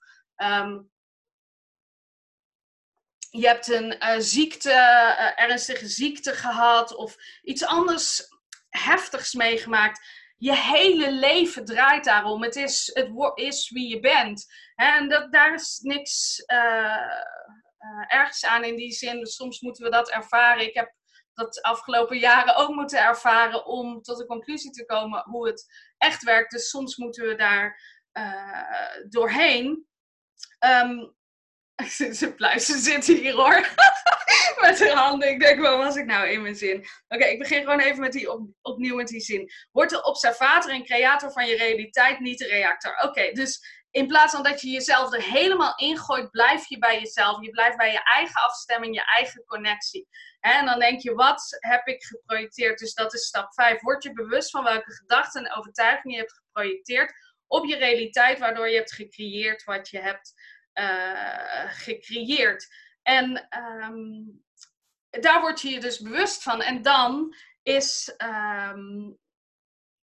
je hebt een ernstige ziekte gehad, of iets anders heftigs meegemaakt. Je hele leven draait daarom. Het is wie je bent. En daar is niks ergs aan in die zin. Dus soms moeten we dat ervaren. Ik heb dat de afgelopen jaren ook moeten ervaren om tot de conclusie te komen hoe het echt werkt. Dus soms moeten we daar doorheen. Ze zitten hier hoor. Met haar handen. Ik denk, waar was ik nou in mijn zin? Oké, ik begin gewoon even opnieuw met die zin. Word de observator en creator van je realiteit, niet de reactor. Oké, dus in plaats van dat je jezelf er helemaal ingooit, blijf je bij jezelf. Je blijft bij je eigen afstemming, je eigen connectie. En dan denk je, wat heb ik geprojecteerd? Dus dat is stap 5. Word je bewust van welke gedachten en overtuigingen je hebt geprojecteerd op je realiteit, waardoor je hebt gecreëerd wat je hebt gecreëerd. En daar word je je dus bewust van. En dan is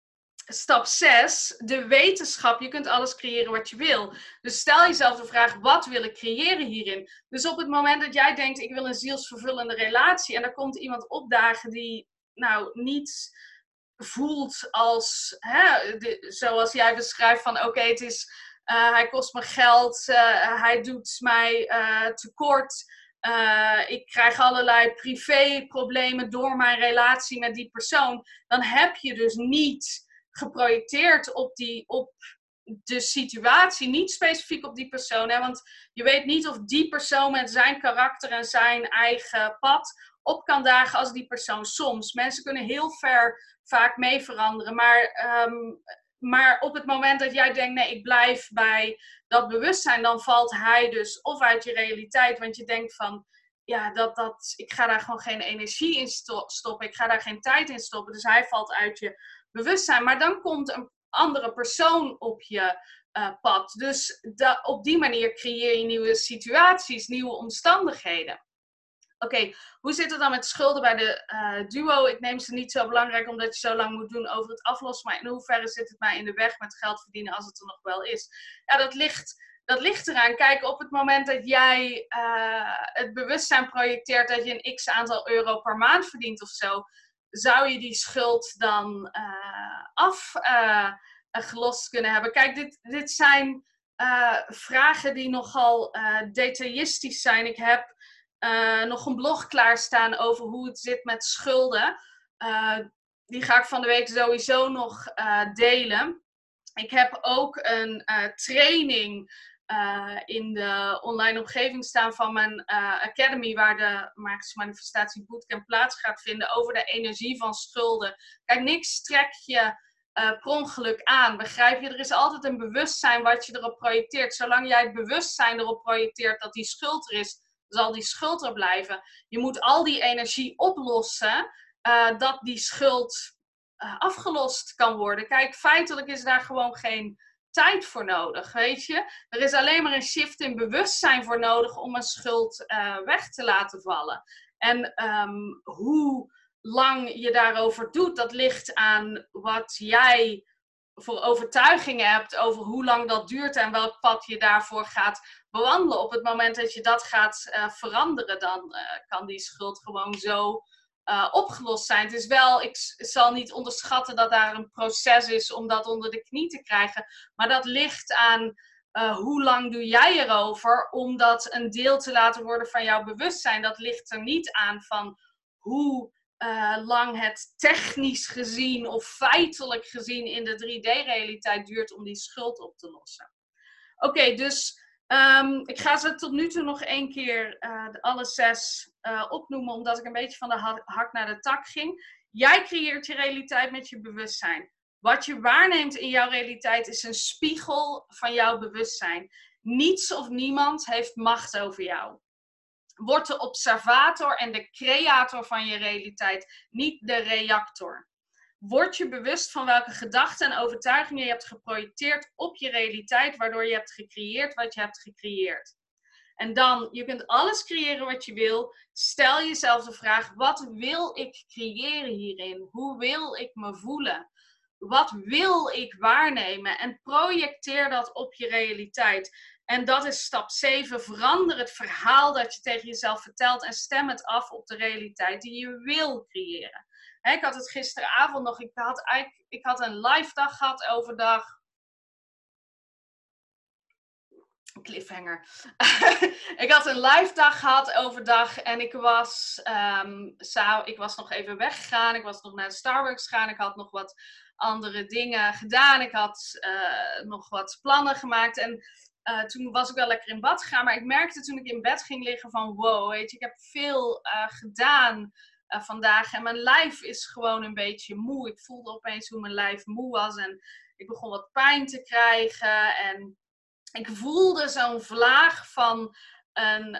stap 6, de wetenschap. Je kunt alles creëren wat je wil. Dus stel jezelf de vraag, wat wil ik creëren hierin? Dus op het moment dat jij denkt, ik wil een zielsvervullende relatie, en er komt iemand opdagen die niet voelt als, zoals jij beschrijft van oké, het is, hij kost me geld, hij doet mij tekort, ik krijg allerlei privéproblemen door mijn relatie met die persoon, dan heb je dus niet geprojecteerd op de situatie, niet specifiek op die persoon. Hè? Want je weet niet of die persoon met zijn karakter en zijn eigen pad op kan dagen als die persoon soms. Mensen kunnen heel vaak mee veranderen. Maar op het moment dat jij denkt, nee, ik blijf bij dat bewustzijn, dan valt hij dus of uit je realiteit. Want je denkt van, ja, ik ga daar gewoon geen energie in stoppen. Ik ga daar geen tijd in stoppen. Dus hij valt uit je bewustzijn. Maar dan komt een andere persoon op je pad. Dus op die manier creëer je nieuwe situaties, nieuwe omstandigheden. Oké, hoe zit het dan met schulden bij de duo? Ik neem ze niet zo belangrijk omdat je zo lang moet doen over het aflossen. Maar in hoeverre zit het mij in de weg met geld verdienen als het er nog wel is? Ja, dat ligt eraan. Kijk, op het moment dat jij het bewustzijn projecteert dat je een x aantal euro per maand verdient of zo, zou je die schuld dan afgelost kunnen hebben? Kijk, dit zijn vragen die nogal detailistisch zijn. Ik heb nog een blog klaarstaan over hoe het zit met schulden. Die ga ik van de week sowieso nog delen. Ik heb ook een training in de online omgeving staan van mijn academy, waar de Magische Manifestatie Bootcamp plaats gaat vinden, over de energie van schulden. Kijk, niks trek je per ongeluk aan. Begrijp je? Er is altijd een bewustzijn wat je erop projecteert. Zolang jij het bewustzijn erop projecteert dat die schuld er is, zal die schuld er blijven. Je moet al die energie oplossen, dat die schuld afgelost kan worden. Kijk, feitelijk is daar gewoon geen tijd voor nodig, weet je. Er is alleen maar een shift in bewustzijn voor nodig om een schuld weg te laten vallen. En hoe lang je daarover doet, dat ligt aan wat jij voor overtuigingen hebt over hoe lang dat duurt en welk pad je daarvoor gaat bewandelen. Op het moment dat je dat gaat veranderen, dan kan die schuld gewoon zo opgelost zijn. Het is wel, ik zal niet onderschatten dat daar een proces is om dat onder de knie te krijgen, maar dat ligt aan hoe lang doe jij erover om dat een deel te laten worden van jouw bewustzijn. Dat ligt er niet aan van hoe lang het technisch gezien of feitelijk gezien in de 3D-realiteit duurt om die schuld op te lossen. Oké, dus ik ga ze tot nu toe nog één keer alle 6 opnoemen, omdat ik een beetje van de hak naar de tak ging. Jij creëert je realiteit met je bewustzijn. Wat je waarneemt in jouw realiteit is een spiegel van jouw bewustzijn. Niets of niemand heeft macht over jou. Word de observator en de creator van je realiteit, niet de reactor. Word je bewust van welke gedachten en overtuigingen je hebt geprojecteerd op je realiteit, waardoor je hebt gecreëerd wat je hebt gecreëerd. En dan, je kunt alles creëren wat je wil. Stel jezelf de vraag, wat wil ik creëren hierin? Hoe wil ik me voelen? Wat wil ik waarnemen? En projecteer dat op je realiteit. En dat is stap 7. Verander het verhaal dat je tegen jezelf vertelt en stem het af op de realiteit die je wil creëren. Ik had het gisteravond nog, ik had een live dag gehad overdag. Cliffhanger. Ik had een live dag gehad overdag en ik was nog even weggegaan. Ik was nog naar de Starbucks gegaan. Ik had nog wat andere dingen gedaan. Ik had nog wat plannen gemaakt. En toen was ik wel lekker in bad gegaan. Maar ik merkte toen ik in bed ging liggen van wow, weet je, ik heb veel gedaan vandaag. En mijn lijf is gewoon een beetje moe. Ik voelde opeens hoe mijn lijf moe was. En ik begon wat pijn te krijgen. En ik voelde zo'n vlaag van een...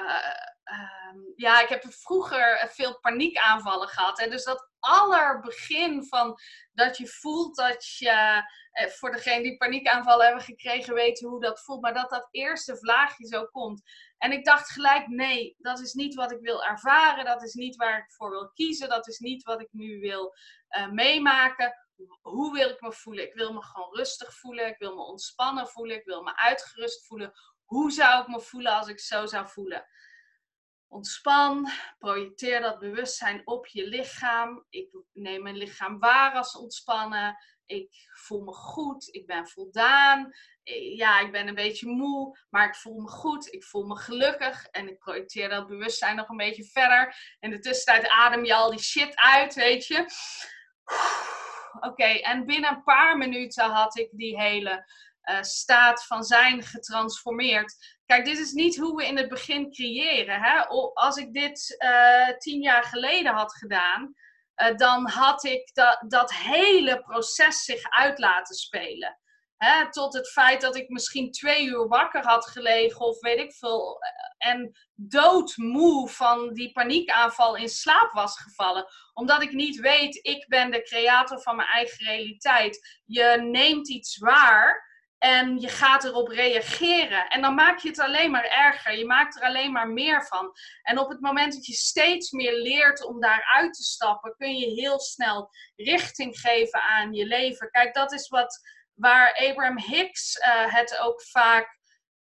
ik heb vroeger veel paniekaanvallen gehad. Hè? Dus dat allerbegin van dat je voelt dat je... voor degenen die paniekaanvallen hebben gekregen weten hoe dat voelt. Maar dat eerste vlaagje zo komt. En ik dacht gelijk, nee, dat is niet wat ik wil ervaren. Dat is niet waar ik voor wil kiezen. Dat is niet wat ik nu wil meemaken. hoe wil ik me voelen? Ik wil me gewoon rustig voelen. Ik wil me ontspannen voelen. Ik wil me uitgerust voelen. Hoe zou ik me voelen als ik zo zou voelen? Ontspan, projecteer dat bewustzijn op je lichaam. Ik neem mijn lichaam waar als ontspannen. Ik voel me goed, ik ben voldaan. Ja, ik ben een beetje moe, maar ik voel me goed. Ik voel me gelukkig en ik projecteer dat bewustzijn nog een beetje verder. In de tussentijd adem je al die shit uit, weet je. Oké, en binnen een paar minuten had ik die hele staat van zijn getransformeerd. Kijk, dit is niet hoe we in het begin creëren. Hè? Als ik dit 10 jaar geleden had gedaan, dan had ik dat hele proces zich uit laten spelen. Hè? Tot het feit dat ik misschien 2 uur wakker had gelegen of weet ik veel. En doodmoe van die paniekaanval in slaap was gevallen. Omdat ik niet weet, ik ben de creator van mijn eigen realiteit. Je neemt iets waar. En je gaat erop reageren. En dan maak je het alleen maar erger. Je maakt er alleen maar meer van. En op het moment dat je steeds meer leert om daaruit te stappen, kun je heel snel richting geven aan je leven. Kijk, dat is waar Abraham Hicks het ook vaak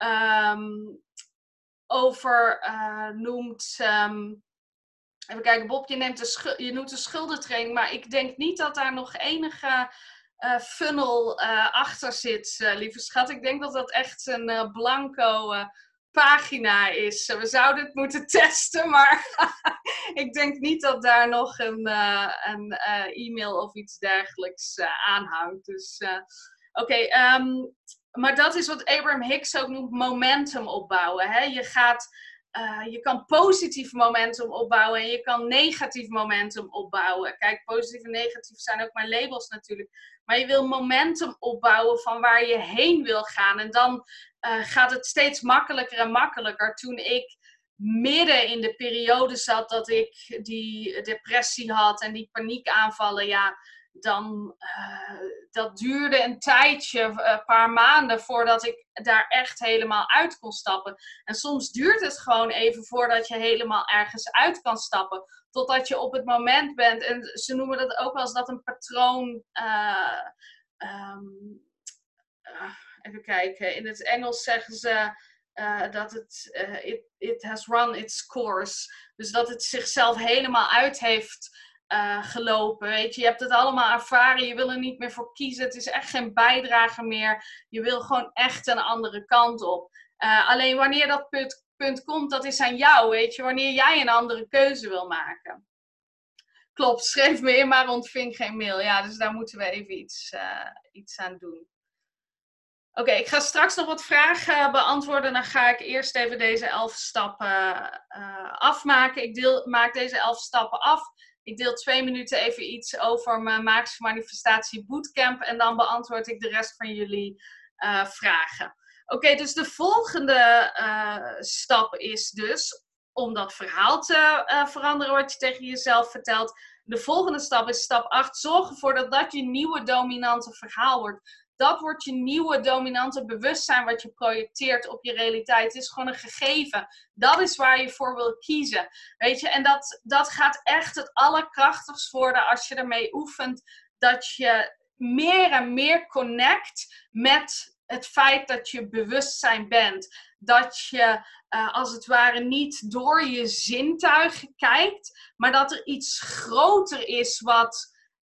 over noemt. Even kijken, Bob, je noemt de schuldentraining. Maar ik denk niet dat daar nog enige funnel achter zit, lieve schat. Ik denk dat dat echt een blanco pagina is. We zouden het moeten testen, maar ik denk niet dat daar nog een e-mail of iets dergelijks aan hangt. Dus oké, maar dat is wat Abraham Hicks ook noemt momentum opbouwen. Hè? Je kan positief momentum opbouwen en je kan negatief momentum opbouwen. Kijk, positief en negatief zijn ook maar labels natuurlijk. Maar je wil momentum opbouwen van waar je heen wil gaan. En dan gaat het steeds makkelijker en makkelijker. Toen ik midden in de periode zat dat ik die depressie had en die paniekaanvallen, ja, dan dat duurde een tijdje, een paar maanden voordat ik daar echt helemaal uit kon stappen. En soms duurt het gewoon even voordat je helemaal ergens uit kan stappen. Totdat je op het moment bent, en ze noemen dat ook wel eens dat een patroon, even kijken, in het Engels zeggen ze dat it has run its course. Dus dat het zichzelf helemaal uit heeft gelopen. Weet je hebt het allemaal ervaren. Je wil er niet meer voor kiezen. Het is echt geen bijdrage meer. Je wil gewoon echt een andere kant op. Alleen wanneer dat punt komt, dat is aan jou. Weet je, wanneer jij een andere keuze wil maken. Klopt, schreef me in, maar ontving geen mail. Ja, dus daar moeten we even iets aan doen. Oké, ik ga straks nog wat vragen beantwoorden. Dan ga ik eerst even deze 11 stappen afmaken. Ik maak deze 11 stappen af. Ik deel 2 minuten even iets over mijn Magische Manifestatie Bootcamp. En dan beantwoord ik de rest van jullie vragen. Oké, dus de volgende stap is dus om dat verhaal te veranderen wat je tegen jezelf vertelt. De volgende stap is stap 8. Zorg ervoor dat dat je nieuwe dominante verhaal wordt. Dat wordt je nieuwe dominante bewustzijn wat je projecteert op je realiteit. Het is gewoon een gegeven. Dat is waar je voor wil kiezen. Weet je, en dat gaat echt het allerkrachtigst worden als je ermee oefent. Dat je meer en meer connect met het feit dat je bewustzijn bent. Dat je als het ware niet door je zintuigen kijkt. Maar dat er iets groter is wat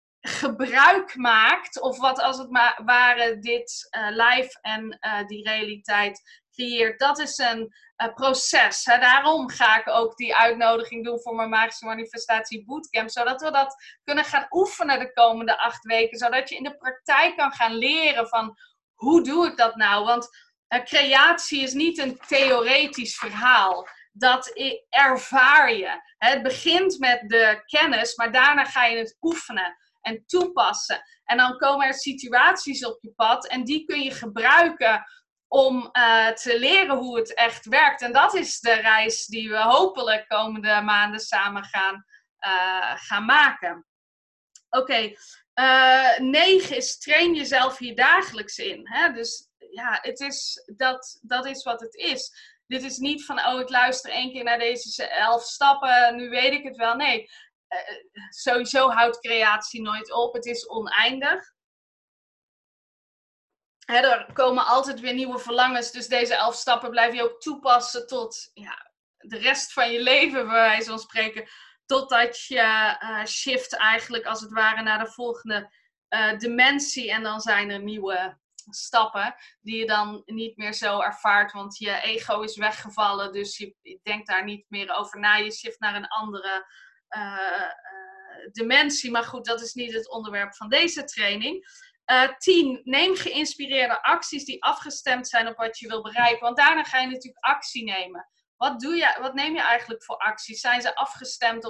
gebruik maakt, of wat als het ware dit live en die realiteit creëert. Dat is een proces. Hè? Daarom ga ik ook die uitnodiging doen voor mijn Magische Manifestatie Bootcamp, zodat we dat kunnen gaan oefenen de komende 8 weken, zodat je in de praktijk kan gaan leren van hoe doe ik dat nou? Want creatie is niet een theoretisch verhaal. Dat ervaar je. Het begint met de kennis, maar daarna ga je het oefenen en toepassen. En dan komen er situaties op je pad en die kun je gebruiken om te leren hoe het echt werkt. En dat is de reis die we hopelijk komende maanden samen gaan maken. Oké, 9 is train jezelf hier dagelijks in. Hè? Dus ja, dat is wat het is. Dit is niet van, oh, ik luister 1 keer naar deze 11 stappen, nu weet ik het wel. Nee, sowieso houdt creatie nooit op. Het is oneindig. Er komen altijd weer nieuwe verlangens. Dus deze 11 stappen blijf je ook toepassen tot de rest van je leven, bij wijze van spreken. Totdat je shift eigenlijk als het ware naar de volgende dimensie. En dan zijn er nieuwe stappen die je dan niet meer zo ervaart. Want je ego is weggevallen. Dus je denkt daar niet meer over na. Je shift naar een andere dimensie. Maar goed, dat is niet het onderwerp van deze training. 10. Neem geïnspireerde acties die afgestemd zijn op wat je wil bereiken. Want daarna ga je natuurlijk actie nemen. Wat neem je eigenlijk voor acties? Zijn ze afgestemd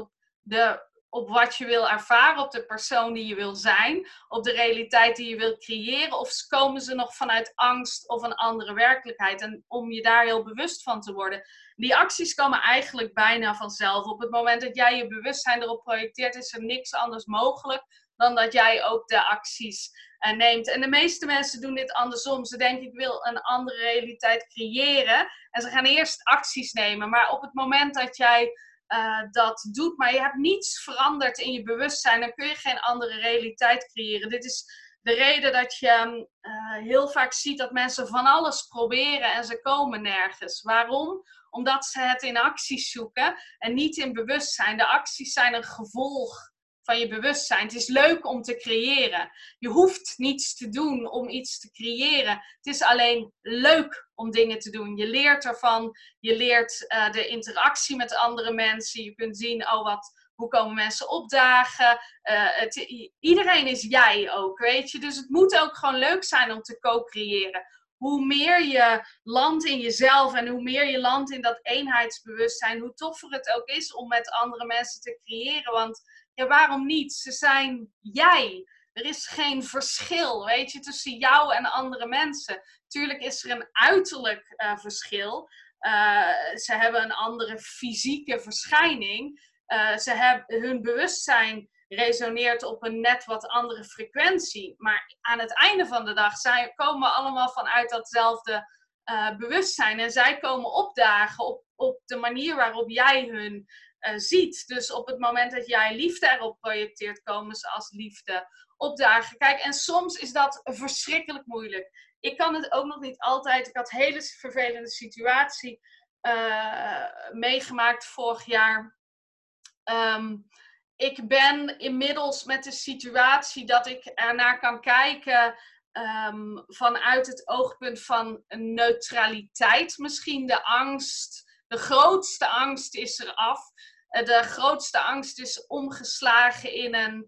op wat je wil ervaren, op de persoon die je wil zijn, op de realiteit die je wil creëren? Of komen ze nog vanuit angst of een andere werkelijkheid? En om je daar heel bewust van te worden. Die acties komen eigenlijk bijna vanzelf. Op het moment dat jij je bewustzijn erop projecteert, is er niks anders mogelijk dan dat jij ook de acties neemt. En de meeste mensen doen dit andersom. Ze denken, ik wil een andere realiteit creëren. En ze gaan eerst acties nemen. Maar op het moment dat jij dat doet, maar je hebt niets veranderd in je bewustzijn, dan kun je geen andere realiteit creëren. Dit is de reden dat je heel vaak ziet dat mensen van alles proberen en ze komen nergens. Waarom? Omdat ze het in acties zoeken en niet in bewustzijn. De acties zijn een gevolg van je bewustzijn. Het is leuk om te creëren. Je hoeft niets te doen om iets te creëren. Het is alleen leuk om dingen te doen. Je leert ervan. Je leert de interactie met andere mensen. Je kunt zien, hoe komen mensen opdagen. Iedereen is jij ook, weet je. Dus het moet ook gewoon leuk zijn om te co-creëren. Hoe meer je landt in jezelf en hoe meer je landt in dat eenheidsbewustzijn, hoe toffer het ook is om met andere mensen te creëren. Want waarom niet? Ze zijn jij. Er is geen verschil, weet je, tussen jou en andere mensen. Tuurlijk is er een uiterlijk verschil. Ze hebben een andere fysieke verschijning. Hun bewustzijn resoneert op een net wat andere frequentie. Maar aan het einde van de dag komen we allemaal vanuit datzelfde bewustzijn. En zij komen opdagen op de manier waarop jij hun ziet. Dus op het moment dat jij liefde erop projecteert, komen ze als liefde opdagen. Kijk, en soms is dat verschrikkelijk moeilijk. Ik kan het ook nog niet altijd. Ik had een hele vervelende situatie meegemaakt vorig jaar. Ik ben inmiddels met de situatie dat ik ernaar kan kijken vanuit het oogpunt van neutraliteit. Misschien de angst, de grootste angst is eraf. De grootste angst is omgeslagen in een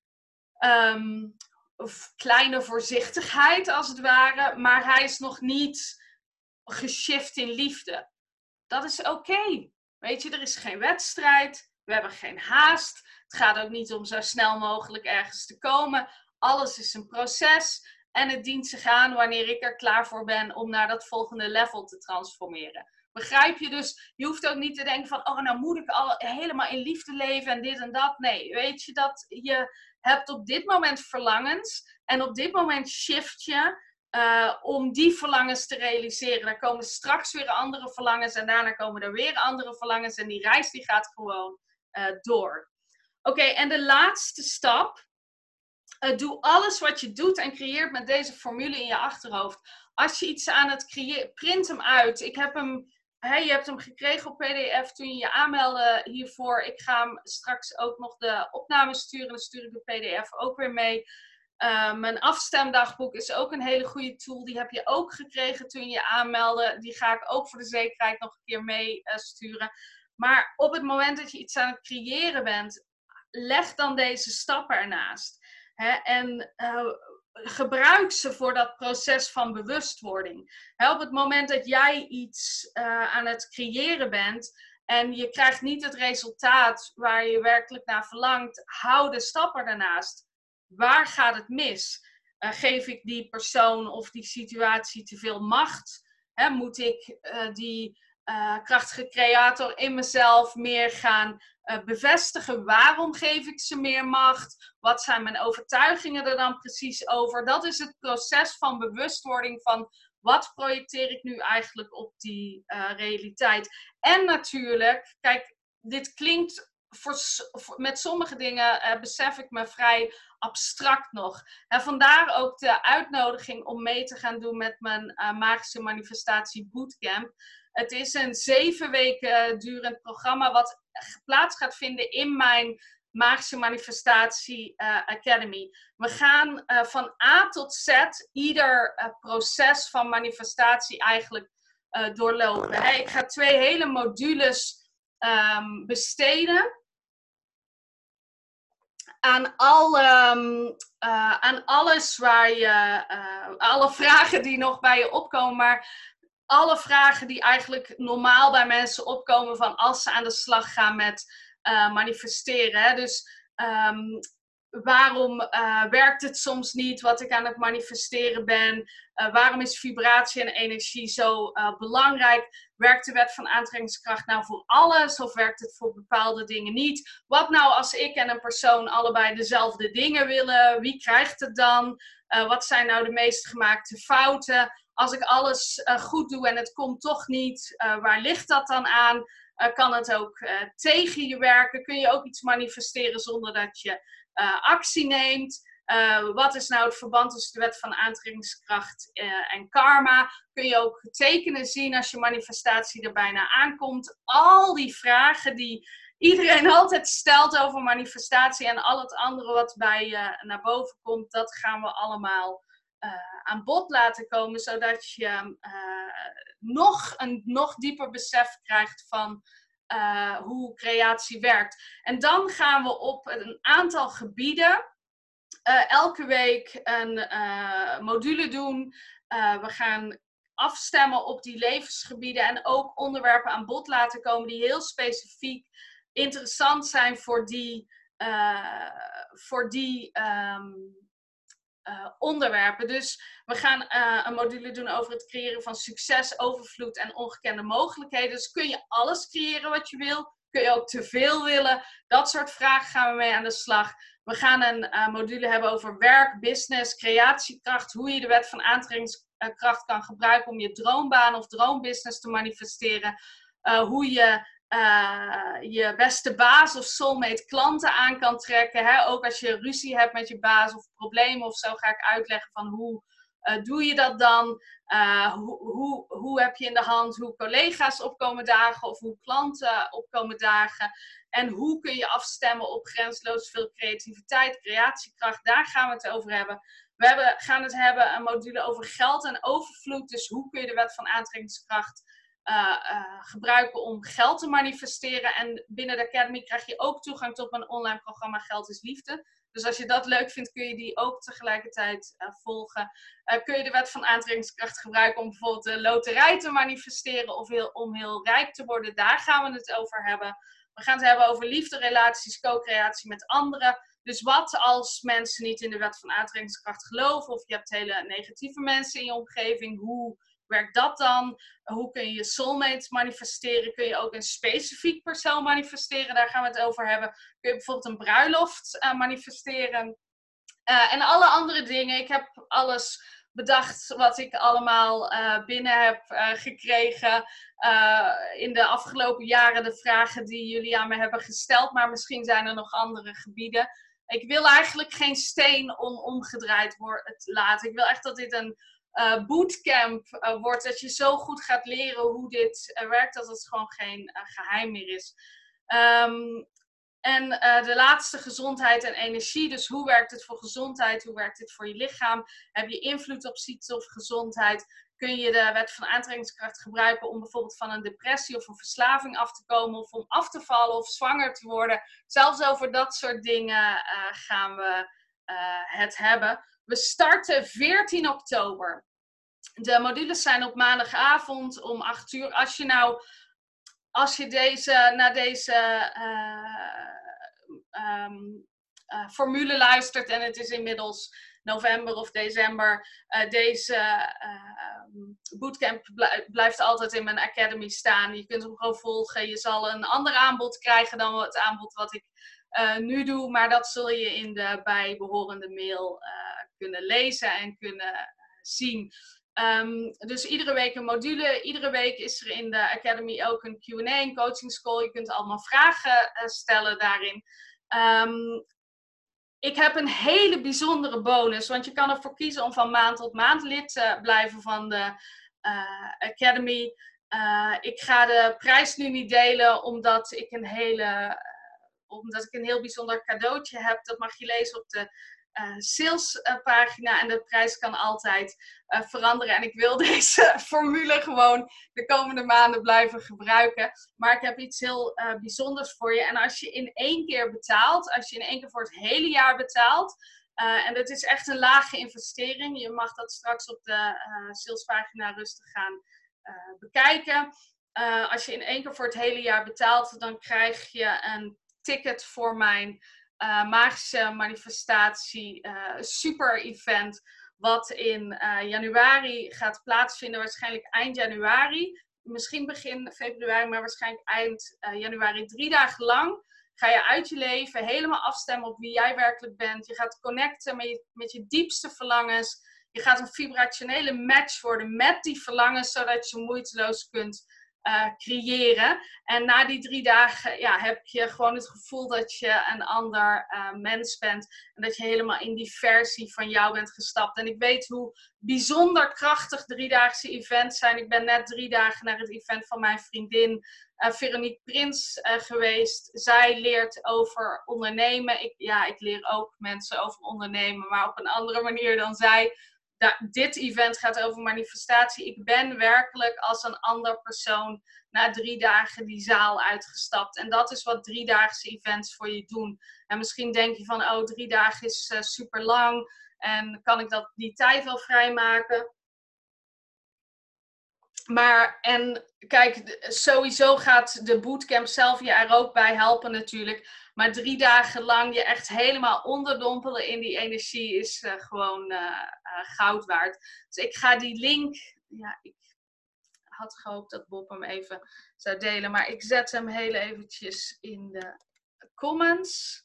kleine voorzichtigheid als het ware. Maar hij is nog niet geshift in liefde. Dat is oké. Weet je, er is geen wedstrijd. We hebben geen haast. Het gaat ook niet om zo snel mogelijk ergens te komen. Alles is een proces. En het dient zich aan wanneer ik er klaar voor ben om naar dat volgende level te transformeren. Begrijp je? Dus je hoeft ook niet te denken van, nou moet ik helemaal in liefde leven en dit en dat. Nee, weet je dat je hebt op dit moment verlangens en op dit moment shift je om die verlangens te realiseren. Er komen straks weer andere verlangens en daarna komen er weer andere verlangens en die reis die gaat gewoon door. Oké, en de laatste stap. Doe alles wat je doet en creëert met deze formule in je achterhoofd. Als je iets aan het creëren, print hem uit. Je hebt hem gekregen op PDF toen je je aanmeldde hiervoor. Ik ga hem straks ook nog de opname sturen. Dan stuur ik de PDF ook weer mee. Mijn afstemdagboek is ook een hele goede tool. Die heb je ook gekregen toen je je aanmeldde. Die ga ik ook voor de zekerheid nog een keer mee sturen. Maar op het moment dat je iets aan het creëren bent, leg dan deze stappen ernaast. En gebruik ze voor dat proces van bewustwording. Op het moment dat jij iets aan het creëren bent en je krijgt niet het resultaat waar je werkelijk naar verlangt, hou de stappen daarnaast. Waar gaat het mis? Geef ik die persoon of die situatie te veel macht? Moet ik die krachtige creator in mezelf meer gaan bevestigen? Waarom geef ik ze meer macht? Wat zijn mijn overtuigingen er dan precies over? Dat is het proces van bewustwording van wat projecteer ik nu eigenlijk op die realiteit. En natuurlijk, kijk, dit klinkt met sommige dingen besef ik me vrij abstract nog. En vandaar ook de uitnodiging om mee te gaan doen met mijn Magische Manifestatie Bootcamp. Het is een 7 weken durend programma wat plaats gaat vinden in mijn Magische Manifestatie Academy. We gaan van A tot Z ieder proces van manifestatie eigenlijk doorlopen. Ik ga 2 hele modules besteden aan alles waar je, alle vragen die nog bij je opkomen, maar alle vragen die eigenlijk normaal bij mensen opkomen van als ze aan de slag gaan met manifesteren. Hè? Dus waarom werkt het soms niet wat ik aan het manifesteren ben? Waarom is vibratie en energie zo belangrijk? Werkt de wet van aantrekkingskracht nou voor alles of werkt het voor bepaalde dingen niet? Wat nou als ik en een persoon allebei dezelfde dingen willen? Wie krijgt het dan? Wat zijn nou de meest gemaakte fouten? Als ik alles goed doe en het komt toch niet, waar ligt dat dan aan? Kan het ook tegen je werken? Kun je ook iets manifesteren zonder dat je actie neemt? Wat is nou het verband tussen de wet van aantrekkingskracht en karma? Kun je ook tekenen zien als je manifestatie er bijna aankomt? Al die vragen die iedereen altijd stelt over manifestatie en al het andere wat bij je naar boven komt, dat gaan we allemaal aan bod laten komen, zodat je een nog dieper besef krijgt van hoe creatie werkt. En dan gaan we op een aantal gebieden elke week een module doen. We gaan afstemmen op die levensgebieden en ook onderwerpen aan bod laten komen die heel specifiek interessant zijn voor die onderwerpen. Dus we gaan een module doen over het creëren van succes, overvloed en ongekende mogelijkheden. Dus kun je alles creëren wat je wil? Kun je ook te veel willen? Dat soort vragen gaan we mee aan de slag. We gaan een module hebben over werk, business, creatiekracht. Hoe je de wet van aantrekkingskracht kan gebruiken om je droombaan of droombusiness te manifesteren. Hoe je je beste baas of soulmate klanten aan kan trekken. Hè? Ook als je ruzie hebt met je baas of problemen of zo, ga ik uitleggen van hoe doe je dat dan? Hoe heb je in de hand hoe collega's opkomen dagen of hoe klanten opkomen dagen? En hoe kun je afstemmen op grensloos veel creativiteit, creatiekracht? Daar gaan we het over hebben. We gaan het hebben, een module over geld en overvloed. Dus hoe kun je de wet van aantrekkingskracht gebruiken om geld te manifesteren. En binnen de Academy krijg je ook toegang tot mijn online programma Geld is Liefde. Dus als je dat leuk vindt, kun je die ook tegelijkertijd volgen. Kun je de wet van aantrekkingskracht gebruiken om bijvoorbeeld de loterij te manifesteren of om heel rijk te worden. Daar gaan we het over hebben. We gaan het hebben over liefde, relaties, co-creatie met anderen. Dus wat als mensen niet in de wet van aantrekkingskracht geloven of je hebt hele negatieve mensen in je omgeving, hoe werkt dat dan? Hoe kun je je soulmate manifesteren? Kun je ook een specifiek persoon manifesteren? Daar gaan we het over hebben. Kun je bijvoorbeeld een bruiloft manifesteren? En alle andere dingen. Ik heb alles bedacht wat ik allemaal binnen heb gekregen. In de afgelopen jaren de vragen die jullie aan me hebben gesteld. Maar misschien zijn er nog andere gebieden. Ik wil eigenlijk geen steen omgedraaid laten. Ik wil echt dat dit een bootcamp wordt. Dat je zo goed gaat leren hoe dit werkt. Dat het gewoon geen geheim meer is. En de laatste, gezondheid en energie. Dus hoe werkt het voor gezondheid? Hoe werkt het voor je lichaam? Heb je invloed op ziekte of gezondheid? Kun je de wet van aantrekkingskracht gebruiken om bijvoorbeeld van een depressie of een verslaving af te komen? Of om af te vallen of zwanger te worden? Zelfs over dat soort dingen gaan we het hebben. We starten 14 oktober. De modules zijn op maandagavond om 8 uur. Als je naar deze formule luistert en het is inmiddels november of december, deze bootcamp blijft altijd in mijn academy staan. Je kunt hem gewoon volgen. Je zal een ander aanbod krijgen dan het aanbod wat ik nu doe, maar dat zul je in de bijbehorende mail kunnen lezen en kunnen zien. Dus iedere week een module. Iedere week is er in de Academy ook een Q&A, een coaching school. Je kunt allemaal vragen stellen daarin. Ik heb een hele bijzondere bonus, want je kan ervoor kiezen om van maand tot maand lid te blijven van de Academy. Ik ga de prijs nu niet delen, omdat ik een heel bijzonder cadeautje heb. Dat mag je lezen op de salespagina en de prijs kan altijd veranderen. En ik wil deze formule gewoon de komende maanden blijven gebruiken. Maar ik heb iets heel bijzonders voor je. En als je in één keer betaalt, als je in één keer voor het hele jaar betaalt, en dat is echt een lage investering. Je mag dat straks op de salespagina rustig gaan bekijken. Als je in één keer voor het hele jaar betaalt, dan krijg je een ticket voor mijn magische manifestatie super event. Wat in januari gaat plaatsvinden, waarschijnlijk eind januari. Misschien begin februari, maar waarschijnlijk eind januari. 3 dagen lang ga je uit je leven helemaal afstemmen op wie jij werkelijk bent. Je gaat connecten met je diepste verlangens. Je gaat een vibrationele match worden met die verlangens, zodat je moeiteloos kunt creëren. En na die 3 dagen heb je gewoon het gevoel dat je een ander mens bent. En dat je helemaal in die versie van jou bent gestapt. En ik weet hoe bijzonder krachtig 3-daagse events zijn. Ik ben net 3 dagen naar het event van mijn vriendin Veronique Prins geweest. Zij leert over ondernemen. Ik leer ook mensen over ondernemen, maar op een andere manier dan zij. Dit event gaat over manifestatie. Ik ben werkelijk als een ander persoon na 3 dagen die zaal uitgestapt. En dat is wat 3-daagse events voor je doen. En misschien denk je van, 3 dagen is super lang. En kan ik die tijd wel vrijmaken? En kijk, sowieso gaat de bootcamp zelf je er ook bij helpen natuurlijk. Maar 3 dagen lang je echt helemaal onderdompelen in die energie is gewoon goud waard. Dus ik ga die link, ik had gehoopt dat Bob hem even zou delen. Maar ik zet hem heel eventjes in de comments.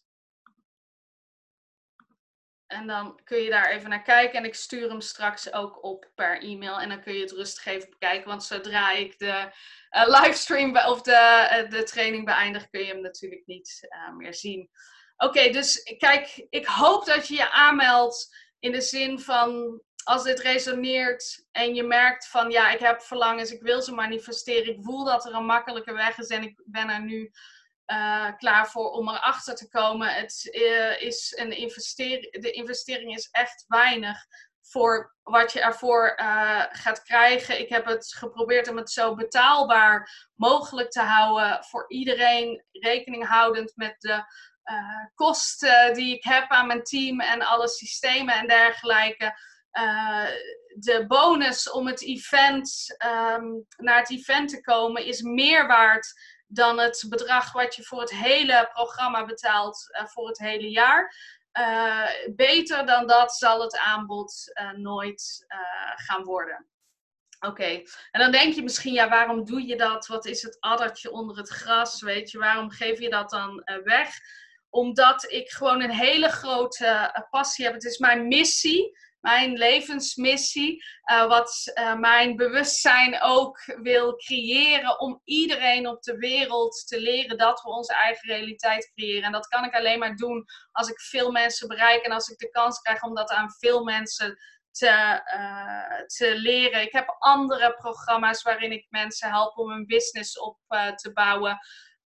En dan kun je daar even naar kijken. En ik stuur hem straks ook op per e-mail. En dan kun je het rustig even bekijken. Want zodra ik de livestream of de training beëindig, kun je hem natuurlijk niet meer zien. Oké, dus kijk, ik hoop dat je je aanmeldt in de zin van, als dit resoneert en je merkt van, ik heb verlangens, ik wil ze manifesteren. Ik voel dat er een makkelijke weg is en ik ben er nu klaar voor om erachter te komen. Het is een investering. De investering is echt weinig voor wat je ervoor gaat krijgen. Ik heb het geprobeerd om het zo betaalbaar mogelijk te houden voor iedereen, rekening houdend met de kosten die ik heb aan mijn team en alle systemen en dergelijke. De bonus om het event, naar het event te komen is meer waard dan het bedrag wat je voor het hele programma betaalt voor het hele jaar. Beter dan dat zal het aanbod nooit gaan worden. Oké, en dan denk je misschien, waarom doe je dat? Wat is het addertje onder het gras? Weet je, waarom geef je dat dan weg? Omdat ik gewoon een hele grote passie heb. Het is mijn missie, mijn levensmissie, wat mijn bewustzijn ook wil creëren om iedereen op de wereld te leren dat we onze eigen realiteit creëren. En dat kan ik alleen maar doen als ik veel mensen bereik en als ik de kans krijg om dat aan veel mensen te leren. Ik heb andere programma's waarin ik mensen help om een business op te bouwen.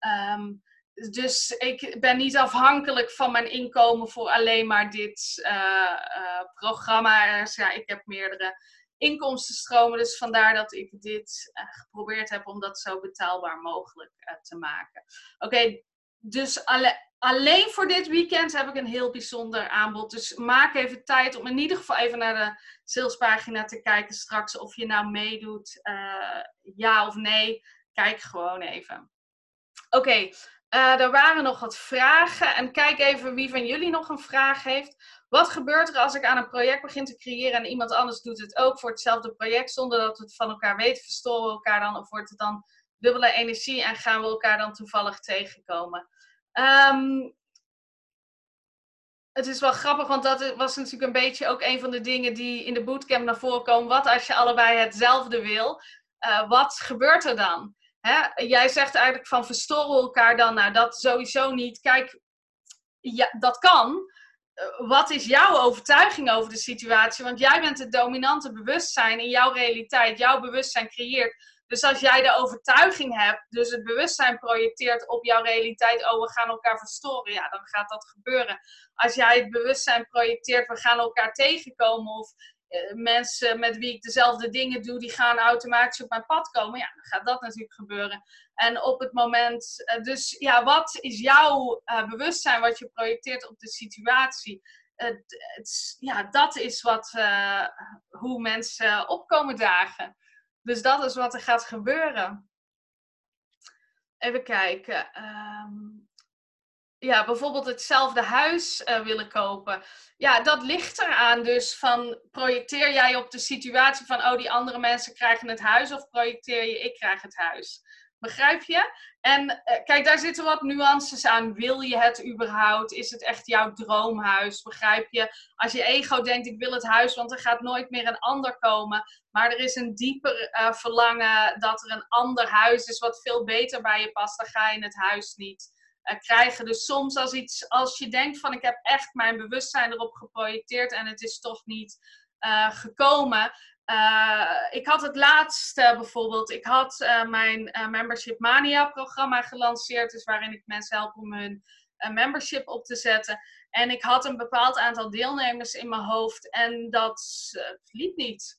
Dus ik ben niet afhankelijk van mijn inkomen voor alleen maar dit programma. Dus ik heb meerdere inkomstenstromen. Dus vandaar dat ik dit geprobeerd heb om dat zo betaalbaar mogelijk te maken. Oké, dus alleen voor dit weekend heb ik een heel bijzonder aanbod. Dus maak even tijd om in ieder geval even naar de salespagina te kijken straks. Of je nou meedoet, ja of nee. Kijk gewoon even. Oké. Er waren nog wat vragen. En kijk even wie van jullie nog een vraag heeft. Wat gebeurt er als ik aan een project begin te creëren en iemand anders doet het ook voor hetzelfde project zonder dat we het van elkaar weten? Verstoren we elkaar dan of wordt het dan dubbele energie en gaan we elkaar dan toevallig tegenkomen? Het is wel grappig, want dat was natuurlijk een beetje ook een van de dingen die in de bootcamp naar voren komen. Wat als je allebei hetzelfde wil? Wat gebeurt er dan? Hè? Jij zegt eigenlijk van verstoren elkaar dan. Nou, dat sowieso niet. Kijk, ja, dat kan. Wat is jouw overtuiging over de situatie? Want jij bent het dominante bewustzijn in jouw realiteit. Jouw bewustzijn creëert. Dus als jij de overtuiging hebt, dus het bewustzijn projecteert op jouw realiteit, oh, we gaan elkaar verstoren, ja, dan gaat dat gebeuren. Als jij het bewustzijn projecteert, we gaan elkaar tegenkomen, of mensen met wie ik dezelfde dingen doe, die gaan automatisch op mijn pad komen, ja, dan gaat dat natuurlijk gebeuren. En op het moment, dus ja, wat is jouw bewustzijn wat je projecteert op de situatie? Ja, dat is hoe mensen opkomen dagen. Dus dat is wat er gaat gebeuren. Even kijken. Ja, bijvoorbeeld hetzelfde huis willen kopen. Ja, dat ligt eraan dus van, projecteer jij op de situatie van, oh, die andere mensen krijgen het huis, of projecteer je, ik krijg het huis. Begrijp je? En kijk, daar zitten wat nuances aan. Wil je het überhaupt? Is het echt jouw droomhuis? Begrijp je? Als je ego denkt, ik wil het huis, want er gaat nooit meer een ander komen. Maar er is een dieper verlangen dat er een ander huis is wat veel beter bij je past. Dan ga je het huis niet krijgen. Dus soms als je denkt van, ik heb echt mijn bewustzijn erop geprojecteerd en het is toch niet gekomen. Ik had het laatste bijvoorbeeld, ik had mijn Membership Mania programma gelanceerd, dus waarin ik mensen help om hun membership op te zetten. En ik had een bepaald aantal deelnemers in mijn hoofd en dat liep niet.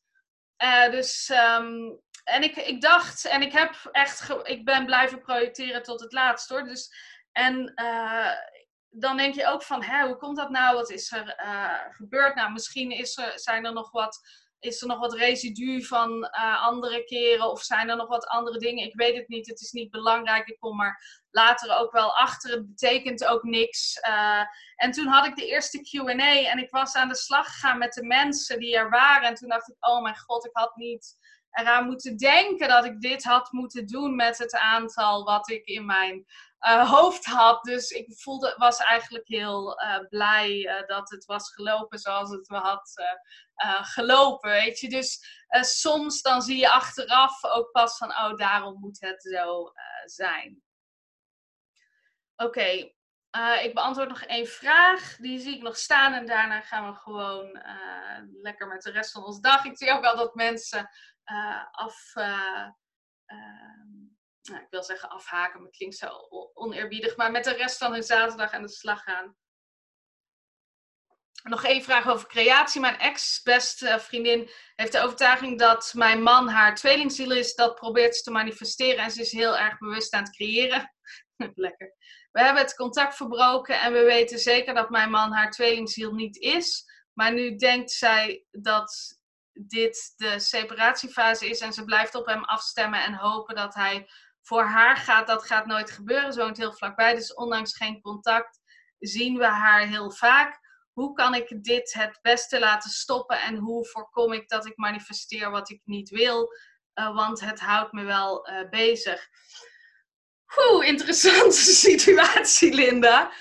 En ik dacht, en ik ben blijven projecteren tot het laatst hoor. Dus, en dan denk je ook van, hoe komt dat nou? Wat is er gebeurd? Nou, misschien is er nog wat residu van andere keren, of zijn er nog wat andere dingen? Ik weet het niet, het is niet belangrijk. Ik kom er later ook wel achter. Het betekent ook niks. En toen had ik de eerste Q&A en ik was aan de slag gegaan met de mensen die er waren. En toen dacht ik, oh mijn god, ik had niet eraan moeten denken dat ik dit had moeten doen met het aantal wat ik in mijn hoofd had. Dus ik was eigenlijk heel blij dat het was gelopen zoals het me had gelopen, weet je. Dus soms dan zie je achteraf ook pas van, oh, daarom moet het zo zijn. Oké. Ik beantwoord nog één vraag. Die zie ik nog staan. En daarna gaan we gewoon lekker met de rest van onze dag. Ik zie ook wel dat mensen ik wil zeggen afhaken. Maar het klinkt zo oneerbiedig. Maar met de rest van hun zaterdag aan de slag gaan. Nog één vraag over creatie. Mijn ex-beste vriendin heeft de overtuiging dat mijn man haar tweelingziel is. Dat probeert ze te manifesteren. En ze is heel erg bewust aan het creëren. Lekker. We hebben het contact verbroken en we weten zeker dat mijn man haar tweelingziel niet is. Maar nu denkt zij dat dit de separatiefase is en ze blijft op hem afstemmen en hopen dat hij voor haar gaat. Dat gaat nooit gebeuren, ze woont heel vlakbij. Dus ondanks geen contact zien we haar heel vaak. Hoe kan ik dit het beste laten stoppen en hoe voorkom ik dat ik manifesteer wat ik niet wil? Want het houdt me wel bezig. Interessante situatie, Linda.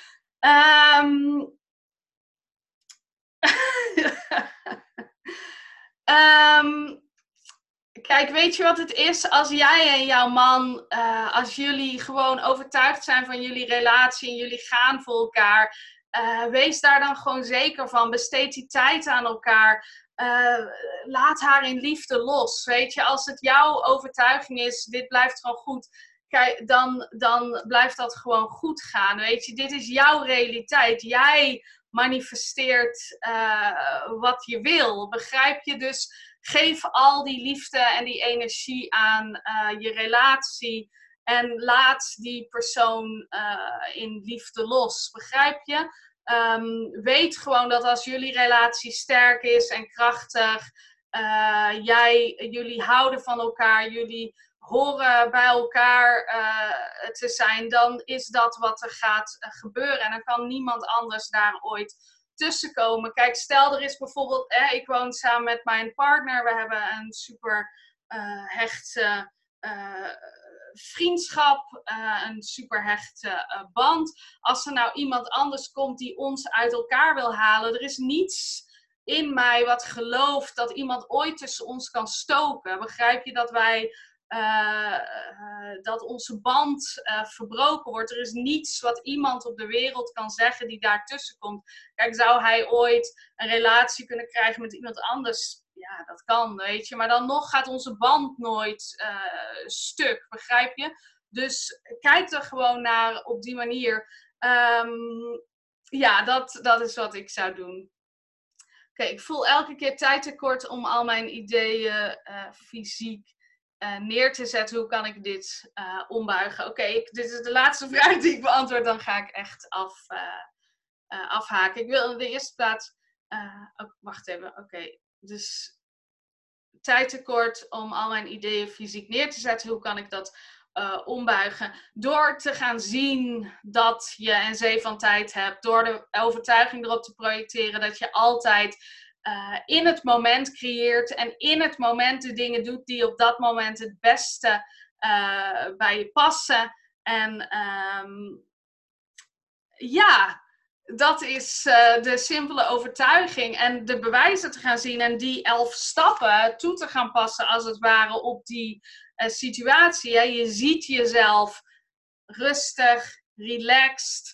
Kijk, weet je wat het is? Als jij en jouw man, als jullie gewoon overtuigd zijn van jullie relatie en jullie gaan voor elkaar, wees daar dan gewoon zeker van. Besteed die tijd aan elkaar. Laat haar in liefde los. Weet je, als het jouw overtuiging is, dit blijft gewoon goed. Kijk, dan blijft dat gewoon goed gaan. Weet je, dit is jouw realiteit. Jij manifesteert wat je wil. Begrijp je? Dus geef al die liefde en die energie aan je relatie. En laat die persoon in liefde los. Begrijp je? Weet gewoon dat als jullie relatie sterk is en krachtig, jullie houden van elkaar, jullie horen bij elkaar te zijn, dan is dat wat er gaat gebeuren. En dan kan niemand anders daar ooit tussenkomen. Kijk, stel er is bijvoorbeeld, ik woon samen met mijn partner, we hebben een super hecht vriendschap, een superhechte band. Als er nou iemand anders komt die ons uit elkaar wil halen, er is niets in mij wat gelooft dat iemand ooit tussen ons kan stoken. Begrijp je dat dat onze band verbroken wordt? Er is niets wat iemand op de wereld kan zeggen die daartussen komt. Kijk, zou hij ooit een relatie kunnen krijgen met iemand anders? Ja, dat kan, weet je. Maar dan nog gaat onze band nooit stuk, begrijp je? Dus kijk er gewoon naar op die manier. Ja, dat is wat ik zou doen. Oké, ik voel elke keer tijd tekort om al mijn ideeën fysiek neer te zetten. Hoe kan ik dit ombuigen? Oké, dit is de laatste vraag die ik beantwoord. Dan ga ik echt afhaken. Ik wil in de eerste plaats... wacht even, oké. Dus tijd tekort om al mijn ideeën fysiek neer te zetten. Hoe kan ik dat ombuigen? Door te gaan zien dat je een zee van tijd hebt. Door de overtuiging erop te projecteren dat je altijd in het moment creëert. En in het moment de dingen doet die op dat moment het beste bij je passen. En ja, dat is de simpele overtuiging. En de bewijzen te gaan zien en die 11 stappen toe te gaan passen als het ware op die situatie. Hè. Je ziet jezelf rustig, relaxed,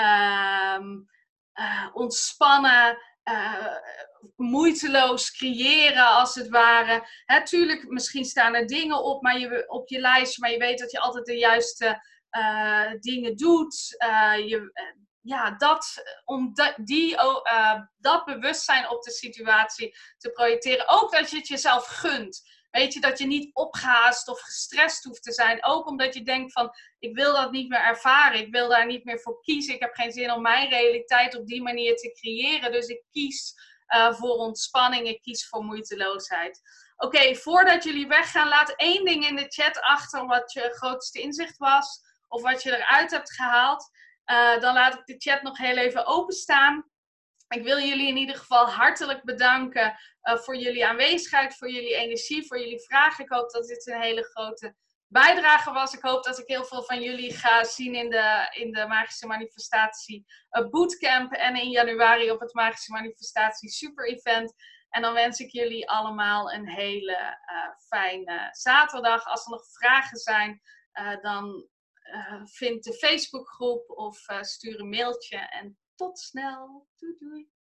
ontspannen, moeiteloos creëren als het ware. Hè, tuurlijk, misschien staan er dingen op je lijstje, maar je weet dat je altijd de juiste dingen doet. Ja, om dat bewustzijn op de situatie te projecteren. Ook dat je het jezelf gunt. Weet je, dat je niet opgehaast of gestrest hoeft te zijn. Ook omdat je denkt van, ik wil dat niet meer ervaren. Ik wil daar niet meer voor kiezen. Ik heb geen zin om mijn realiteit op die manier te creëren. Dus ik kies voor ontspanning. Ik kies voor moeiteloosheid. Oké, voordat jullie weggaan, laat 1 ding in de chat achter wat je grootste inzicht was. Of wat je eruit hebt gehaald. Dan laat ik de chat nog heel even openstaan. Ik wil jullie in ieder geval hartelijk bedanken voor jullie aanwezigheid, voor jullie energie, voor jullie vragen. Ik hoop dat dit een hele grote bijdrage was. Ik hoop dat ik heel veel van jullie ga zien in de Magische Manifestatie Bootcamp en in januari op het Magische Manifestatie Super Event. En dan wens ik jullie allemaal een hele fijne zaterdag. Als er nog vragen zijn, dan vind de Facebookgroep of stuur een mailtje. En tot snel. Doei doei.